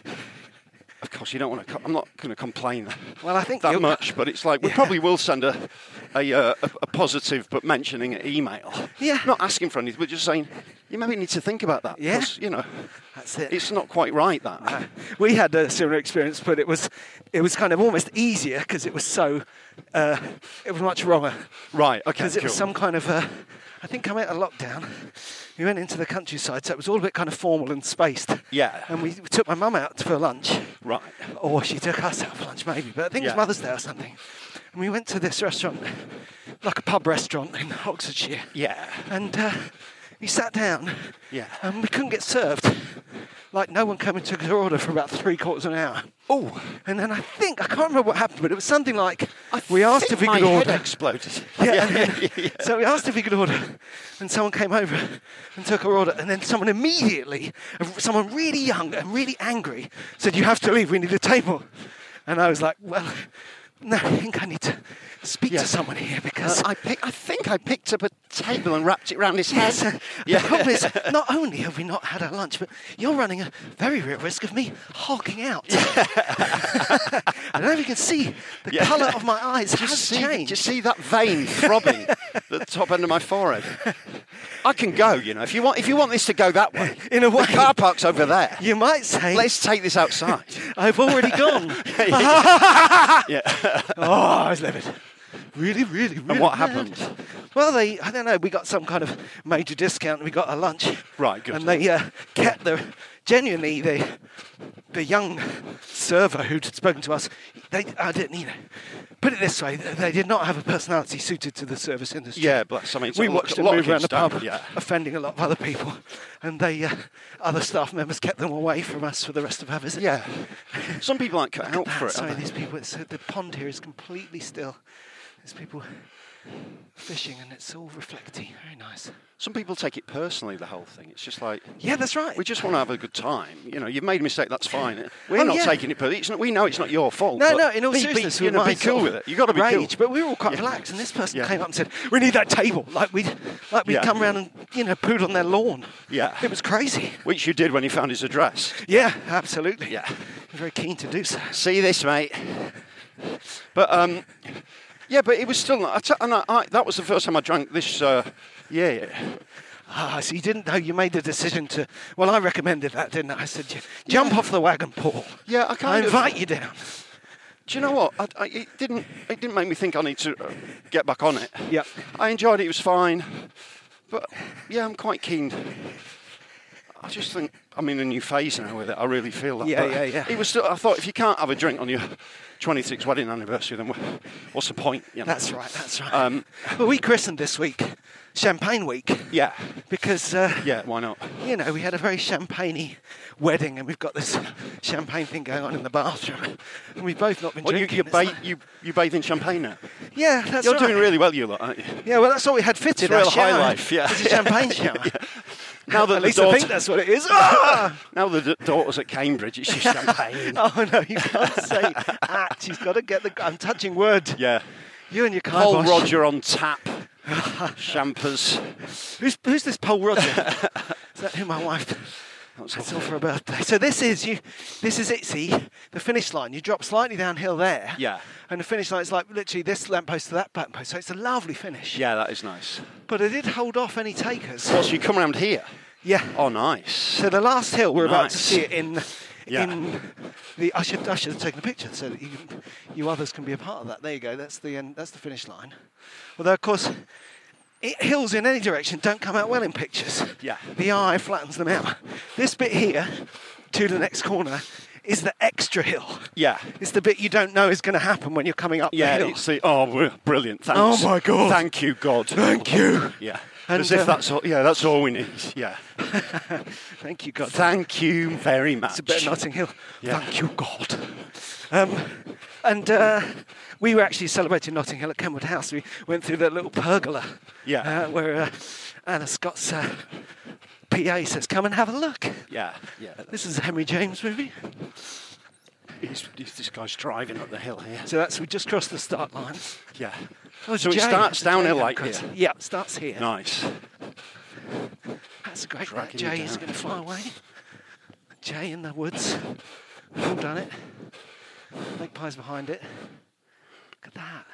of course, you don't want to. Co- I'm not going to complain Well, I think that you'll- much, but it's like we Yeah. probably will send a a, uh, a a positive but mentioning an email. Yeah. Not asking for anything, but just saying you maybe need to think about that. Yeah. 'cause, you know, That's it. it's not quite right that. We had a similar experience, but it was it was kind of almost easier because it was so uh, it was much wronger. Right. Okay. Because it Cool. was some kind of, uh, I think coming out of lockdown, we went into the countryside, so it was all a bit kind of formal and spaced. Yeah. And we took my mum out for lunch, Right. or she took us out for lunch maybe, but I think it Yeah. was Mother's Day or something. And we went to this restaurant, like a pub restaurant in Oxfordshire. Yeah. And uh, we sat down, Yeah. and we couldn't get served. Like no one came and took our order for about three quarters of an hour. Oh. And then I think, I can't remember what happened, but it was something like, I we asked think if we my could head order. exploded. Yeah, and then- So we asked if we could order, and someone came over and took our order, and then someone immediately, someone really young and really angry, said, "You have to leave, we need a table." And I was like, well, no, I think I need to speak Yeah. to someone here because... Uh, I, pick, I think I picked up a table and wrapped it around his head. Yes, uh, the problem is, not only have we not had our lunch, but you're running a very real risk of me hulking out. I don't know if you can see, the Yeah. colour of my eyes Do you has see, changed. do you see that vein throbbing at the top end of my forehead? I can go, you know. If you want, if you want this to go that way, In a way. the car park's over there. You might say, Let's take this outside. I've already gone. Yeah. Oh, I was livid. Really, really, really. And what mad. happened? Well, they, I don't know, we got some kind of major discount and we got our lunch. Right, good. And they uh, kept the, genuinely, the the young server who'd spoken to us, they, I didn't, you know, put it this way, they did not have a personality suited to the service industry. Yeah, bless. I mean, it's We a watched lot, a them lot move of around kids the pub, don't, Yeah. offending a lot of other people, and they, uh, other staff members kept them away from us for the rest of our visit. Yeah. Some people aren't cut out Ah, for it. sorry, are they? these people, it's, uh, the pond here is completely still. There's people fishing, and it's all reflecty. Very nice. Some people take it personally, the whole thing. It's just like, Yeah, that's right. we just want to have a good time. You know, you've made a mistake, that's fine. We're Oh, not yeah. taking it personally. It's not, we know it's not your fault. No, but no, in all be, seriousness, be, you with know, my be cool sort with of it. You've got to be rage, cool. but we were all quite Yeah. relaxed, and this person Yeah. came up and said, "We need that table," like we'd, like we'd Yeah. come round and, you know, pooed on their lawn. Yeah. It was crazy. Which you did when you found his address. Yeah, absolutely. Yeah. I'm very keen to do so. See this, mate. But, um, yeah, but it was still, I t- and I, I, that was the first time I drank this, uh, yeah, yeah. Ah, so you didn't know you made the decision to. Well, I recommended that, didn't I? I said, "J- "Jump off the wagon, Paul." Yeah, I kind I of- invite you down. Do you know what? I, I, it didn't. It didn't make me think I need to uh, get back on it. Yeah. I enjoyed it. It was fine. But yeah, I'm quite keen. I just think I'm in a new phase now with it. I really feel that. Yeah, But yeah, yeah. It was. Still, I thought if you can't have a drink on your twenty-sixth wedding anniversary, then wha- what's the point? You know? That's right. That's right. Um, well, we christened this week Champagne Week Yeah. because uh, Yeah. Why not? you know we had a very champagne-y wedding, and we've got this champagne thing going on in the bathroom, and we've both not been Well, you drinking. you, It's ba- like- you you bathe in champagne now. yeah, that's You're right. doing really well, you lot, aren't you? Yeah, well, that's all we had fitted. Real our high shower. life, yeah. It's a champagne shower. Now that At the least I daughter- think that's what it is. Ah! Now the d- daughter's at Cambridge, it's just champagne. Oh no, you can't say act. You've got to get the. I'm touching word. Yeah. You and your Paul kibosh. Roger on tap. Champers. Who's who's this Paul Roger? Is that who my wife? That's all for her birthday. So this is you. This is it. See the finish line. You drop slightly downhill there. Yeah. And the finish line is like literally this lamppost to that lamppost. So it's a lovely finish. Yeah, that is nice. But I did hold off any takers. So you come around here? Yeah. Oh, nice. So the last hill we're about to Nice. see it in. Yeah. In the, I should I should have taken a picture so that you can, you others can be a part of that. There you go. That's the end. That's the finish line. Although of course, it, hills in any direction don't come out well in pictures. Yeah. The eye flattens them out. This bit here, to the next corner, is the extra hill. Yeah. It's the bit you don't know is going to happen when you're coming up Yeah, the hill. it's the, oh, br- brilliant. Thanks. Oh, my God. Thank you, God. Thank you. Yeah. And, As if uh, that's all, yeah, that's all we need. Yeah. Thank you, God. Thank you very much. It's a bit of Notting Hill. Yeah. Thank you, God. Um, and uh, we were actually celebrating Notting Hill at Kenwood House. We went through that little pergola. Yeah. Uh, where uh, Anna Scott's uh, P A says, "Come and have a look." Yeah, yeah. This is a Henry James movie. He's, he's, this guy's driving up the hill here. So that's we just crossed the start line. Yeah. Oh, So it Jay. starts The downhill Jay like comes- here? Yeah, it starts here. Nice. That's a great. Dragging you Jay is down. going to fly away. Jay in the woods. We've all done it. Lake Pie's behind it. Look at that.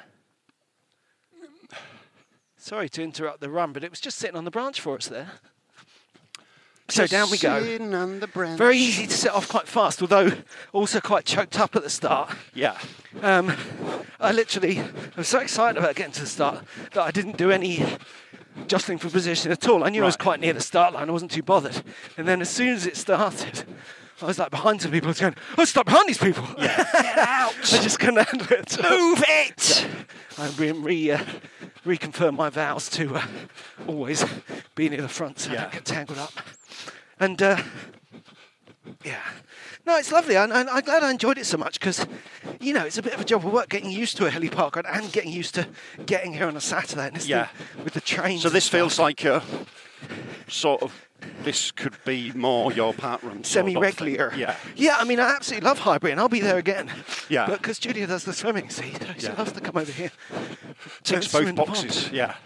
Sorry to interrupt the run, but it was just sitting on the branch for us there. So down we go. Sitting on the branch. Very easy to set off quite fast, although also quite choked up at the start. Yeah. Um, I literally I was so excited about getting to the start that I didn't do any jostling for position at all. I knew I was Right. quite near the start line. I wasn't too bothered. And then as soon as it started, I was like behind some people. I was going, "Oh, stop behind these people!" Yeah. Get out. I just couldn't handle it. Move it. So I re, re, uh, reconfirmed my vows to uh, always be near the front so I Yeah. don't get tangled up. And uh, yeah, no, it's lovely. I, I, I'm glad I enjoyed it so much because, you know, it's a bit of a job of work getting used to a hilly park ride and getting used to getting here on a Saturday. And this Yeah. thing with the trains. So and this stuff. feels like a sort of, this could be more your part run. sort of Semi-regular. thing. Yeah. Yeah, I mean, I absolutely love Highbury and I'll be there again. Yeah. But because Julia does the swimming, see, she Yeah. loves to come over here. Ticks Swim both in the boxes. pond. Yeah.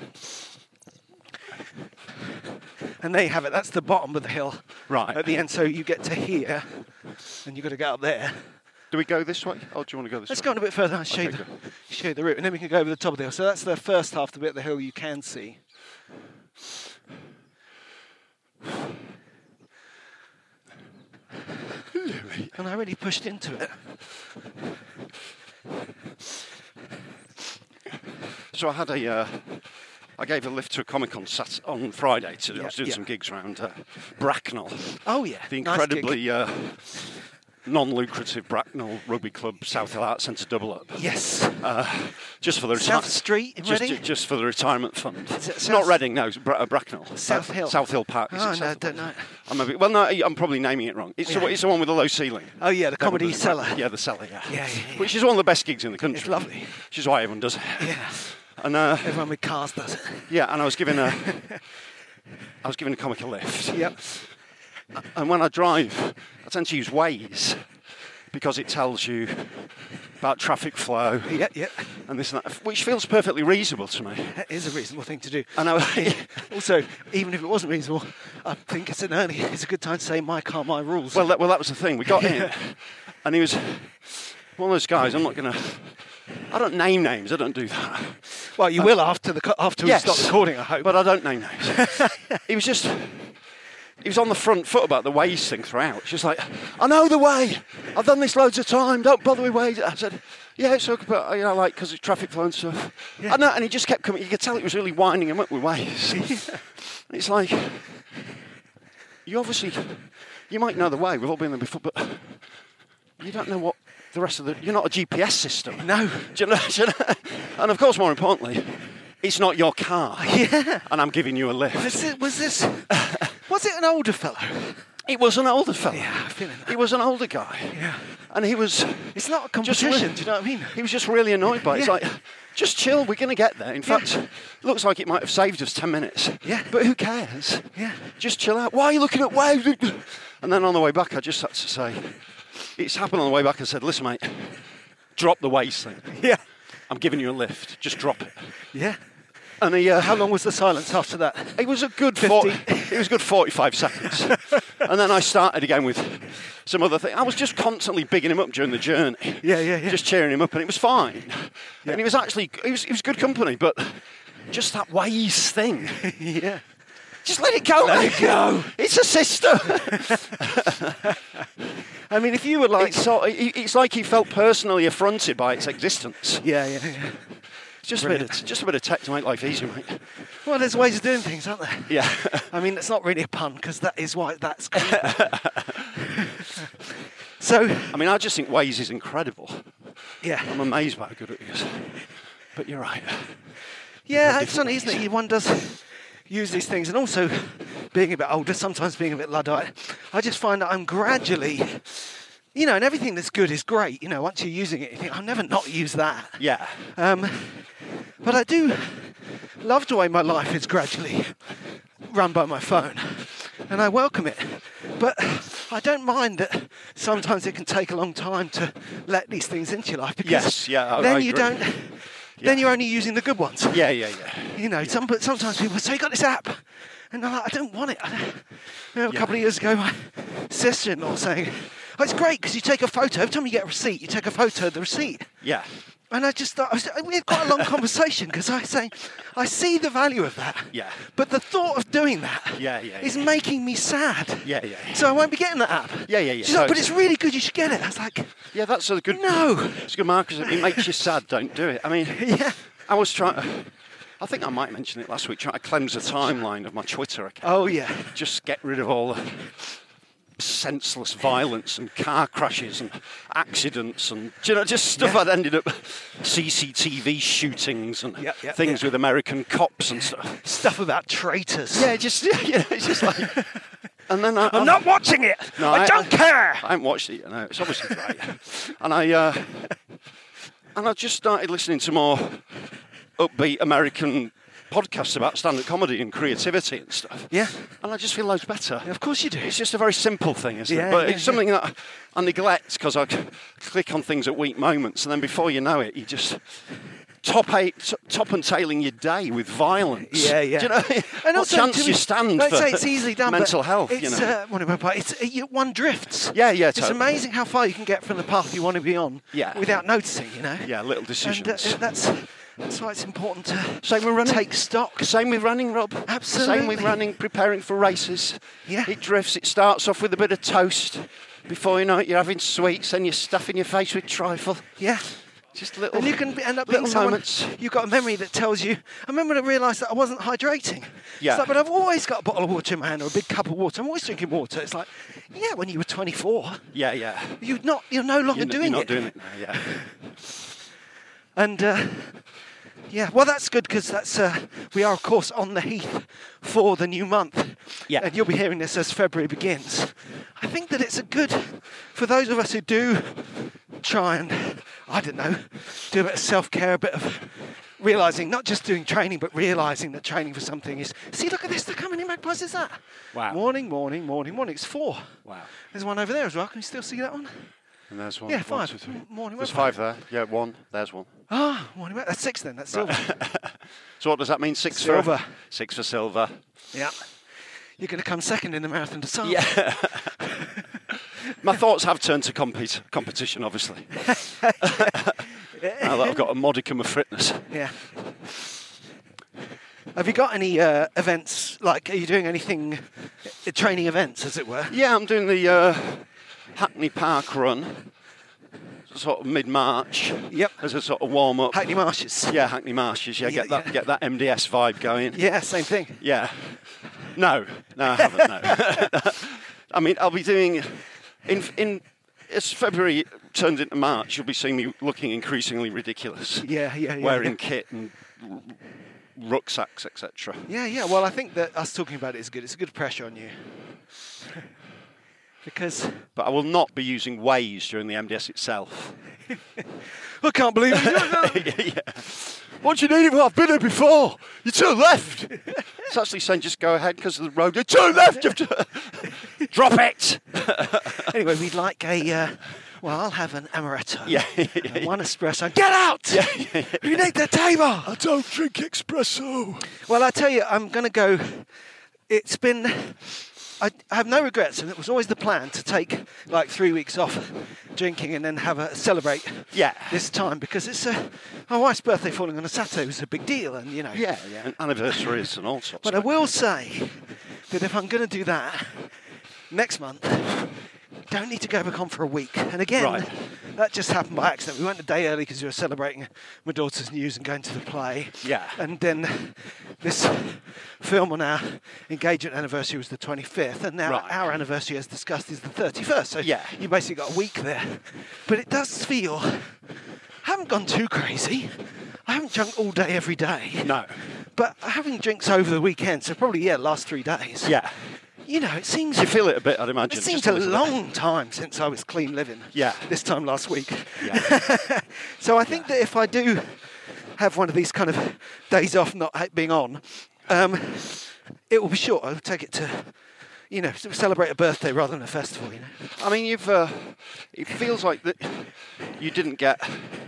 And there you have it. That's the bottom of the hill. Right. At the end, so you get to here, and you've got to go up there. Do we go this way? Or do you want to go this Let's way? go on a bit further. I'll show, Okay, you the, go. show you the route, and then we can go over the top of the hill. So that's the first half, the bit of the hill you can see. And I really pushed into it. So I had a, uh, I gave a lift to a Comic Con sat on Friday. To, I Yeah, was doing yeah. some gigs around uh, Bracknell, Oh yeah, the nice gig. incredibly uh, non-lucrative Bracknell Rugby Club South Hill Arts Centre double up. Yes. Uh, just for the South reti- Street in just, Reading? ju- just for the retirement fund. Is it It's South- not Reading, no, it's Bra- uh, Bracknell. South Uh, Hill. South Hill Park. Is Oh, it no, South I Hill? don't know. I'm a bit, well, no, I'm probably naming it wrong. It's, Yeah. the, it's the one with the low ceiling. Oh yeah, the That one comedy does- cellar. Yeah, the cellar, yeah. Yeah, yeah, yeah. Which is one of the best gigs in the country. It's lovely. Which is why everyone does it. Yeah. And uh, Everyone with cars does it. yeah, and I was giving a, I was giving a comic a lift. Yep. And when I drive, I tend to use Waze because it tells you about traffic flow. Yep, yep. And this and that, which feels perfectly reasonable to me. That is a reasonable thing to do. And I, Also, even if it wasn't reasonable, I think it's an early. It's a good time to say my car, my rules. well, that, well, that was the thing. We got in, and he was one of those guys. I'm not gonna. I don't name names. I don't do that. well, you will after the co- after we Yes, stop recording, I hope. But I don't name names. He was just. He was on the front foot about the Waze thing throughout. It's just like, I know the way. I've done this loads of time. Don't bother with Waze. I said, yeah, it's okay, but you know, like because of traffic flow and stuff. Yeah. And, and he just kept coming. You could tell it was really winding him up with Waze. It's like, you obviously, you might know the way. We've all been there before, but you don't know what the rest of the. You're not a G P S system. No. Do you know, do you know? And of course, more importantly, it's not your car. Yeah. And I'm giving you a lift. Was, it, was this? Was it an older fellow? It was an older fella. Yeah, I'm feeling that. He was an older guy. Yeah. And he was. It's not a just competition. re- do you know what I mean? He was just really annoyed by it. It's Yeah. like, just chill. We're going to get there. In Yeah. fact, it looks like it might have saved us ten minutes. Yeah. But who cares? Yeah. Just chill out. Why are you looking at Waze? And then on the way back, I just had to say, it's happened on the way back. I said, listen, mate, drop the Waze thing. Yeah. I'm giving you a lift. Just drop it. Yeah. And he, uh, How long was the silence after that? It was a good fifty? forty, it was a good forty-five seconds. And then I started again with some other thing. I was just constantly bigging him up during the journey. Yeah, yeah, yeah. Just cheering him up, and it was fine. And he was actually, he was, he was good company, but just that Waze thing. Yeah. Just let it go, Let mate. it go. It's a system. I mean, if you were like, It's, so, it- it's like he felt personally affronted by its existence. yeah, yeah, yeah. Just a, bit of, just a bit of tech to make life easier, mate. Well, there's ways of doing things, aren't there? Yeah. I mean, it's not really a pun because that is why that's called. So, I mean, I just think Waze is incredible. yeah. I'm amazed by how good it is. But you're right. Yeah, different it's funny, isn't it? You- One does use these things, and also being a bit older, sometimes being a bit Luddite, I just find that I'm gradually, you know, and everything that's good is great. You know, once you're using it, you think, I'll never not use that. Yeah. Um, but I do love the way my life is gradually run by my phone, and I welcome it. But I don't mind that sometimes it can take a long time to let these things into your life, because Yes, yeah, I- then I you agree. don't. Then you're only using the good ones. Yeah, yeah, yeah. You know, some, but sometimes people say, you got this app. And I'm like, I don't want it. I don't. You know, a Yeah. couple of years ago, my sister-in-law was saying, oh, it's great because you take a photo. Every time you get a receipt, you take a photo of the receipt. Yeah. And I just thought, I was, we had quite a long conversation because I was saying, I see the value of that. Yeah. But the thought of doing that Yeah, yeah, is yeah. making me sad. Yeah, yeah, yeah. So I won't be getting that app. Yeah, yeah, yeah. She's like, but Totally. it's really good. You should get it. I was like, Yeah, that's a good. No. It's a good marker. It makes you sad. Don't do it. I mean, yeah. I was trying to. I think I might mention it last week. Trying to cleanse the timeline of my Twitter account. Oh, yeah. Just get rid of all the senseless violence and car crashes and accidents and do you know just stuff Yeah. I'd ended up C C T V shootings and Yeah, yeah, things yeah. with American cops and stuff. Stuff about traitors. Yeah, just yeah, it's just like. And then I, I'm not watching it. No, I, I- don't care. I haven't watched it. No, it's obviously great. And I uh, and I just started listening to more upbeat American podcasts about stand-up comedy and creativity and stuff. Yeah. And I just feel loads better. Of course you do. It's just a very simple thing, isn't Yeah, it? But yeah, it's something that I neglect because I c- click on things at weak moments, and then before you know it, you just top eight, t- top and tailing your day with violence. Yeah, yeah. Do you know? And what also, chance to you me- stand let's for say it's easily done, but mental health? It's, You know. uh, what am I about? It's uh, you, one drifts. Yeah, yeah, It's totally. amazing how far you can get from the path you want to be on. Yeah. Without noticing, you know. Yeah, little And decisions. uh, that's that's why it's important to Same with running. take stock. Same with running, Rob. Same with Absolutely. running, preparing for races. Yeah. It drifts. It starts off with a bit of toast. Before you know it, you're having sweets, and you're stuffing your face with trifle. Yeah. Just little. And you can end up being little someone. moments. You've got a memory that tells you. I remember when I realised that I wasn't hydrating. Yeah. It's like, but I've always got a bottle of water in my hand or a big cup of water. I'm always drinking water. It's like, yeah, when you were twenty-four, Yeah, yeah. you're not. You're no longer You're, n- doing you're not it. doing it now. Yeah. And uh, yeah, well, that's good because that's uh, we are, of course, on the heath for the new month. Yeah. And you'll be hearing this as February begins. I think that it's a good for those of us who do try and I don't know do a bit of self-care, a bit of realising, not just doing training, but realising that training for something is, see, look at this, look how many magpies is that? Wow. Morning, morning, morning, morning. It's four. Wow. There's one over there as well. Can you still see that one? And there's one. Yeah, one, five. two, three. Morning, There's magpie. five there. Yeah, one. There's one. Ah, morning. mag- That's six then. That's silver. So what does that mean? Six Silver. for six for silver. Yeah. You're going to come second in the marathon to start. Yeah. My thoughts have turned to compete, competition, obviously. Now that I've got a modicum of fitness. Yeah. Have you got any uh, events? Like, are you doing anything, uh, training events, as it were? Yeah, I'm doing the uh, Hackney Park run, sort of mid-March. Yep. As a sort of warm-up. Hackney Marshes. Yeah, Hackney Marshes. Yeah, Yeah, get that yeah. get that M D S vibe going. Yeah, same thing. Yeah. No, no, I haven't. No. I mean, I'll be doing in in as February turns into March, you'll be seeing me looking increasingly ridiculous. Yeah, yeah, yeah. Wearing yeah. kit and r- rucksacks, et cetera. Yeah, yeah. Well, I think that us talking about it is good. It's a good pressure on you. Because But I will not be using Waze during the M D S itself. I can't believe it. yeah, yeah. What do you need if I've been here before? You turn left. It's actually saying just go ahead because of the road. You turn left. You have to drop it. Anyway, we'd like a. Uh, well, I'll have an amaretto. Yeah, yeah, and yeah. one espresso. Get out! Yeah, yeah, yeah. You need the table. I don't drink espresso. Well, I tell you, I'm going to go. It's been. I, I have no regrets, and it was always the plan to take like three weeks off drinking and then have a celebrate. Yeah. This time because it's a, my wife's birthday falling on a Saturday was a big deal, and you know. Yeah, yeah. And anniversaries and all sorts. But I will say that if I'm going to do that next month, don't need to go back on for a week. And again, Right. that just happened by accident. We went a day early because we were celebrating my daughter's news and going to the play. Yeah. And then this film on our engagement anniversary was the twenty-fifth, and now Right. our anniversary, as discussed, is the thirty-first. So Yeah. you basically got a week there. But it does feel, I haven't gone too crazy. I haven't drunk all day every day. No. But having drinks over the weekend, so probably, yeah, last three days. Yeah. You know, it seems... You feel it a bit, I'd imagine. It seems just a little bit. long time since I was clean living. Yeah. This time last week. Yeah. So I think that if I do have one of these kind of days off not ha- being on, um, it will be short. I'll take it to, you know, sort of celebrate a birthday rather than a festival, you know. I mean, you've. Uh, it feels like that you didn't get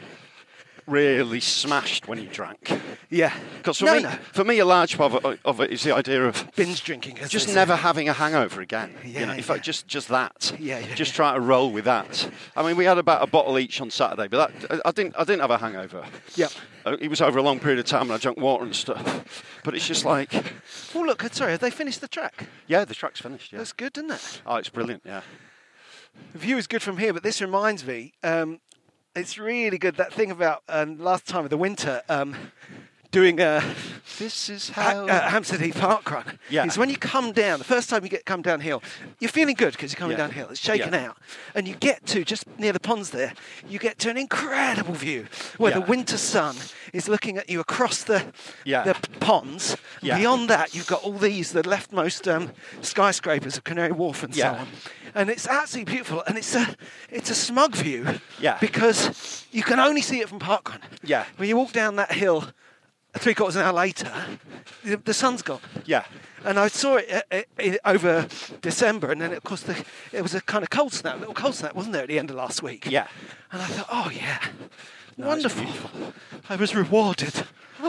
really smashed when you drank. Yeah. Because for no, me, no. for me, a large part of it, of it is the idea of Binge drinking. as just they say. never having a hangover again. Yeah, you know, in yeah. fact, just just that. Yeah, yeah, just yeah. try to roll with that. I mean, we had about a bottle each on Saturday, but that, I didn't. I didn't have a hangover. Yeah. Uh, It was over a long period of time, and I drank water and stuff. But it's just like, Oh, look, sorry, have they finished the track? yeah, the track's finished. Yeah. That's good, isn't it? Oh, it's brilliant. Yeah. The view is good from here, but this reminds me, um, it's really good, that thing about um, last time of the winter, um, doing a This is Ha- how. uh, Hampstead Heath Park run. Yeah. Is when you come down, the first time you get come downhill, you're feeling good because you're coming Yeah. downhill. It's shaken Yeah. out. And you get to, just near the ponds there, you get to an incredible view where the Yeah. winter sun is looking at you across the, Yeah. the ponds. Yeah. Beyond that, you've got all these, the leftmost um, skyscrapers of Canary Wharf and Yeah. so on. And it's absolutely beautiful. And it's a, it's a smug view. Yeah. Because you can only see it from Parkrun. Yeah. When you walk down that hill, three quarters of an hour later, the, the sun's gone. Yeah. And I saw it uh, uh, uh, over December, and then of course the, it was a kind of cold snap, little cold snap, wasn't there, at the end of last week? Yeah. And I thought, oh yeah, No, it's wonderful. beautiful. I was rewarded.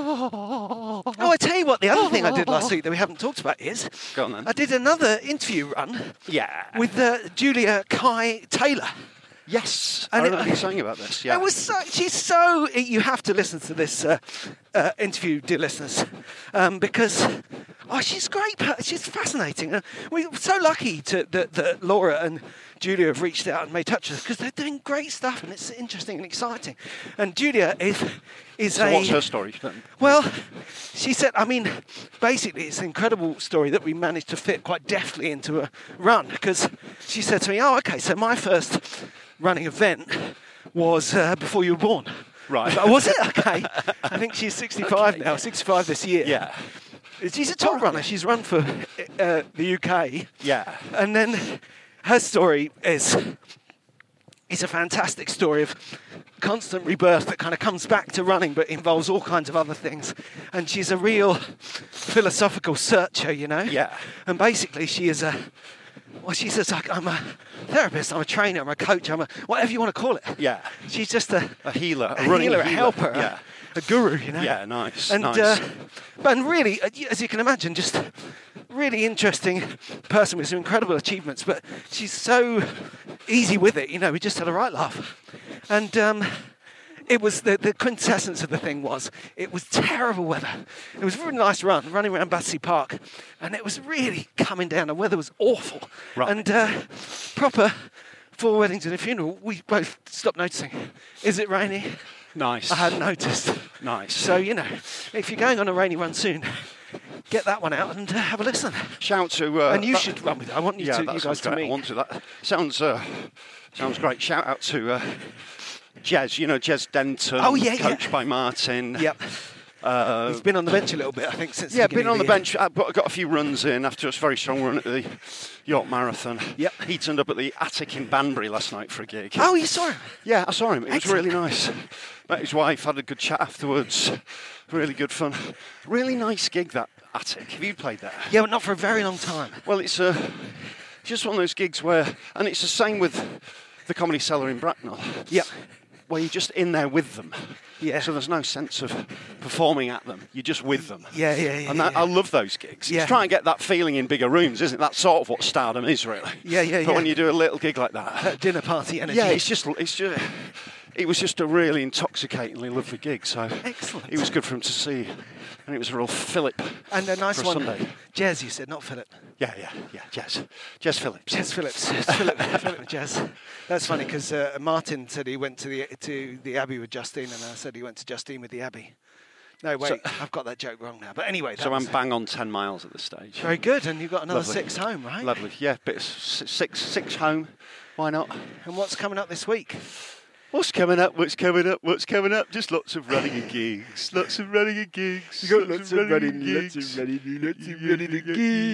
Oh, I tell you what, the other thing I did last week that we haven't talked about is Go on then. I did another interview run Yeah. with uh, Julia Kai Taylor. Yes. And I it- remember you saying about this. Yeah. It was so, she's so, you have to listen to this uh, uh, interview, dear listeners, um, because, oh, she's great, she's fascinating. Uh, we're so lucky to, that, that Laura and Julia have reached out and made touch with us, because they're doing great stuff, and it's interesting and exciting. And Julia is, is So a... what's her story? Well, she said, I mean, basically, it's an incredible story that we managed to fit quite deftly into a run, because she said to me, oh, okay, so my first running event was uh, before you were born. Right. I was like, was it? Okay. I think she's sixty-five now, sixty-five this year. Yeah. She's a top runner. She's run for uh, the U K. Yeah. And then her story is it's a fantastic story of constant rebirth that kind of comes back to running, but involves all kinds of other things. And she's a real philosophical searcher, you know? Yeah. And basically, she is a, well, she says, like, I'm a therapist, I'm a trainer, I'm a coach, I'm a, whatever you want to call it. Yeah. She's just a, A healer, a, a running healer, a healer. helper, Yeah. a, a guru, you know? Yeah, nice, And, nice. Uh, but and really, uh, as you can imagine, just really interesting person with some incredible achievements, but she's so easy with it, you know, we just had a right laugh. And um, it was, the, the quintessence of the thing was, it was terrible weather. It was a really nice run, running around Battersea Park, and it was really coming down, the weather was awful. Right. And uh, proper, four weddings and a funeral, we both stopped noticing. Is it rainy? Nice. I hadn't noticed. Nice. So, you know, if you're going on a rainy run soon, get that one out and uh, have a listen. Shout to... Uh, and you that- should run with it. I want you, yeah, to, that you guys sounds to great. meet. I want to. That sounds, uh, sounds great. Shout out to uh, Jez, you know, Jez Denton, Oh, yeah, coached yeah. by Martin. Yep. Uh, He's been on the bench a little bit, I think, since yeah, the been on the beginning bench. I've got, got a few runs in after a very strong run at the York Marathon. Yep. He turned up at the Attic in Banbury last night for a gig. Oh, you saw him? Yeah, I saw him. It was Excellent. really nice. Met his wife, had a good chat afterwards. Really good fun. Really nice gig, that Attic. Have you played there? Yeah, but not for a very long time. Well, it's uh, just one of those gigs where, and it's the same with the Comedy Cellar in Bracknell. Yeah. Where you're just in there with them. Yeah. So there's no sense of performing at them. You're just with them. Yeah, yeah, yeah. And that, yeah. I love those gigs. Yeah. It's trying to get that feeling in bigger rooms, isn't it? That's sort of what stardom is, really. Yeah, yeah, But yeah. when you do a little gig like that, Uh, dinner party energy. yeah, it's just, it's just, it was just a really intoxicatingly lovely gig. So Excellent. it was good for him to see, and it was a real fillip. And a nice for a one. Sunday. Jez, you said, not Philip. Yeah, yeah, yeah. Jez, Jez Phillips. Jez Phillips. Jez Philip, Philip and Jez. That's funny because uh, Martin said he went to the to the Abbey with Justine, and I said he went to Justine with the Abbey. No, wait, So- I've got that joke wrong now. But anyway, that So I'm was bang on ten miles at this stage. very good, and you've got another Lovely. six home, right? Lovely, yeah. Bit of s- six, six home. Why not? And what's coming up this week? What's coming up? What's coming up? What's coming up? Just lots of running and gigs. Lots of running and gigs. You got lots of running, and lots of running, lots of running and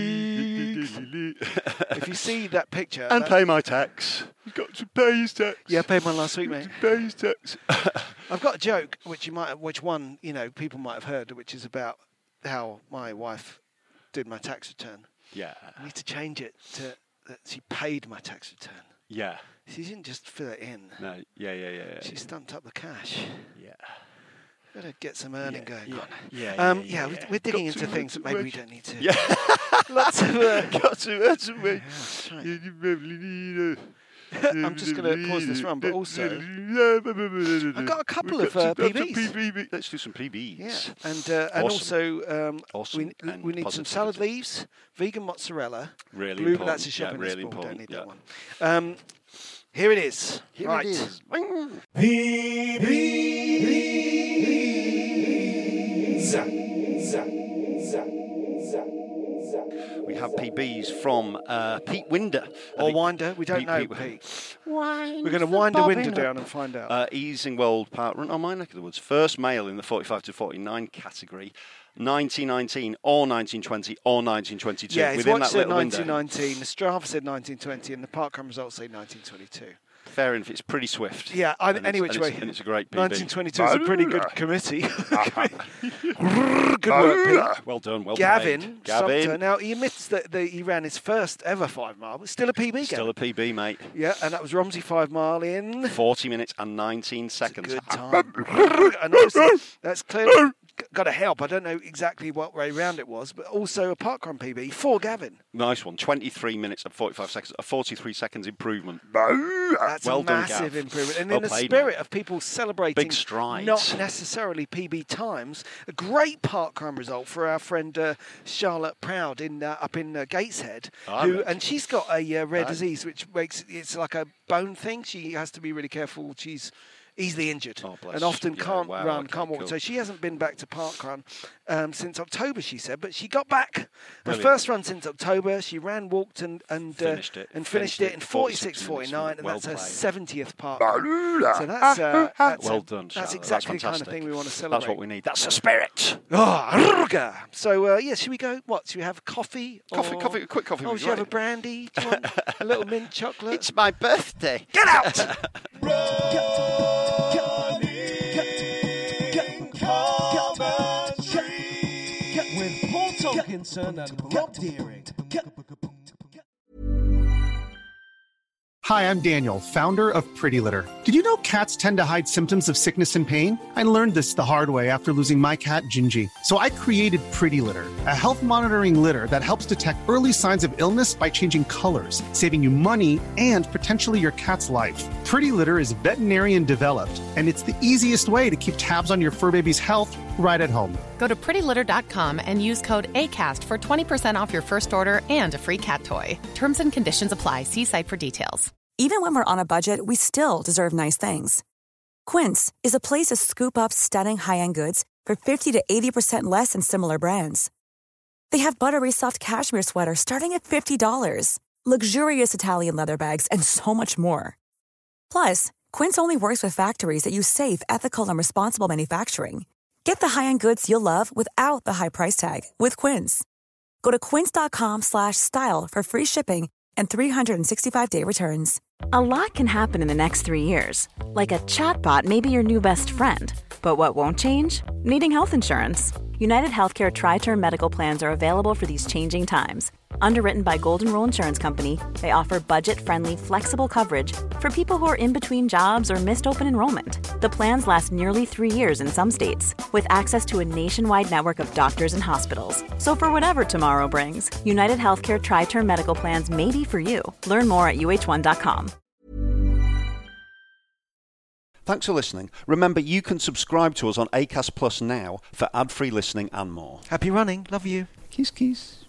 If you see that picture, and that- pay my tax. You've got to pay his tax. Yeah, I paid mine last week, Got mate. to pay his tax. I've got a joke which you might, which one you know people might have heard, which is about how my wife did my tax return. yeah. I need to change it to that she paid my tax return. Yeah. She didn't just fill it in. No. Yeah. Yeah. Yeah. yeah. She stumped up the cash. yeah. Better get some earning Yeah, going yeah, on. yeah, Um, yeah, yeah, yeah, we- yeah. we're digging Got into to- things got that to maybe we work. don't need to. Yeah. Lots of. Uh, got to. That's a way. that's right. You probably need a- I'm just going to pause this run, but also I've got a couple of, uh, P Bs. Let's do some P Bs. Yeah, and uh, and Awesome. also um, Awesome we and we need some positivity. salad leaves, vegan mozzarella, Really blue. important. That's a Yeah, shopping really list, but we don't important, need yeah. that one. Um, here it is. Here right. it is. P Bs. We have P Bs from uh, Pete Winder. Or Winder, we don't Pete- know, Pete- Pete. Wind We're going to for wind a Bob window Winder. down and find out. Uh, Easing World Park Run on my neck of the woods. First male in the forty-five to forty-nine category. nineteen nineteen or nineteen twenty or nineteen twenty-two. yeah, his within watch that said little window. nineteen nineteen, the Strava said nineteen twenty, and the parkrun results say nineteen twenty-two. Fair enough, it's pretty swift. Yeah, I, And any it's- which and way. it's- And it's a great P B. nineteen twenty-two is a pretty good committee. Good work, Pete. Well done, well Gavin, played. Gavin. Sumter. Now, he admits that the, he ran his first ever five mile, but still a P B, Still Gavin. a P B, mate. Yeah, and that was Romsey five mile in forty minutes and nineteen seconds. good time. And also, that's clearly got to help. I don't know exactly what way round it was, but also a parkrun P B for Gavin. Nice one. twenty-three minutes and forty-five seconds. A forty-three seconds improvement. That's Well a done, massive Gav. improvement. And Well in the played, spirit mate. of people celebrating Big strides. not necessarily P B times, a great parkrun result for our friend uh, Charlotte Proud in uh, up in uh, Gateshead, I who reckon. and she's got a uh, rare Right. disease which makes it's like a bone thing. She has to be really careful. She's easily injured Oh, bless. and often Yeah, can't wow, run, okay, can't walk. cool. So she hasn't been back to parkrun um, since October, she said. But she got back. Her Brilliant. first run since October. She ran, walked, and and uh, Finished it. and Finished finished, it it in in forty-six forty-six forty-nine, and well that's her played. seventieth parkrun. So that's, uh, that's Well a- done, That's Charlotte. exactly That's the kind of fantastic. thing we want to celebrate. That's what we need. That's the spirit. Oh, arrgh. So uh, yeah, should we go? What? Should we have coffee? Coffee, or- coffee, quick coffee Oh, would be should you have a great. brandy? Do you want a little mint chocolate? It's my birthday. Get out! With Paul Tomkinson and Rob Deering. Hi, I'm Daniel, founder of Pretty Litter. Did you know cats tend to hide symptoms of sickness and pain? I learned this the hard way after losing my cat, Gingy. So I created Pretty Litter, a health monitoring litter that helps detect early signs of illness by changing colors, saving you money and potentially your cat's life. Pretty Litter is veterinarian developed, and it's the easiest way to keep tabs on your fur baby's health right at home. Go to pretty litter dot com and use code ACAST for twenty percent off your first order and a free cat toy. Terms and conditions apply. See site for details. Even when we're on a budget, we still deserve nice things. Quince is a place to scoop up stunning high-end goods for fifty to eighty percent less than similar brands. They have buttery soft cashmere sweaters starting at fifty dollars, luxurious Italian leather bags, and so much more. Plus, Quince only works with factories that use safe, ethical, and responsible manufacturing. Get the high-end goods you'll love without the high price tag with Quince. Go to quince dot com slash style for free shipping and three sixty-five day returns. A lot can happen in the next three years. Like a chatbot may be your new best friend. But what won't change? Needing health insurance. United Healthcare Tri-Term Medical Plans are available for these changing times. Underwritten by Golden Rule Insurance Company, they offer budget-friendly, flexible coverage for people who are in between jobs or missed open enrollment. The plans last nearly three years in some states, with access to a nationwide network of doctors and hospitals. So for whatever tomorrow brings, United Healthcare Tri-Term Medical Plans may be for you. Learn more at U H one dot com. Thanks for listening. Remember, you can subscribe to us on Acast Plus now for ad-free listening and more. Happy running. Love you. Kiss, kiss.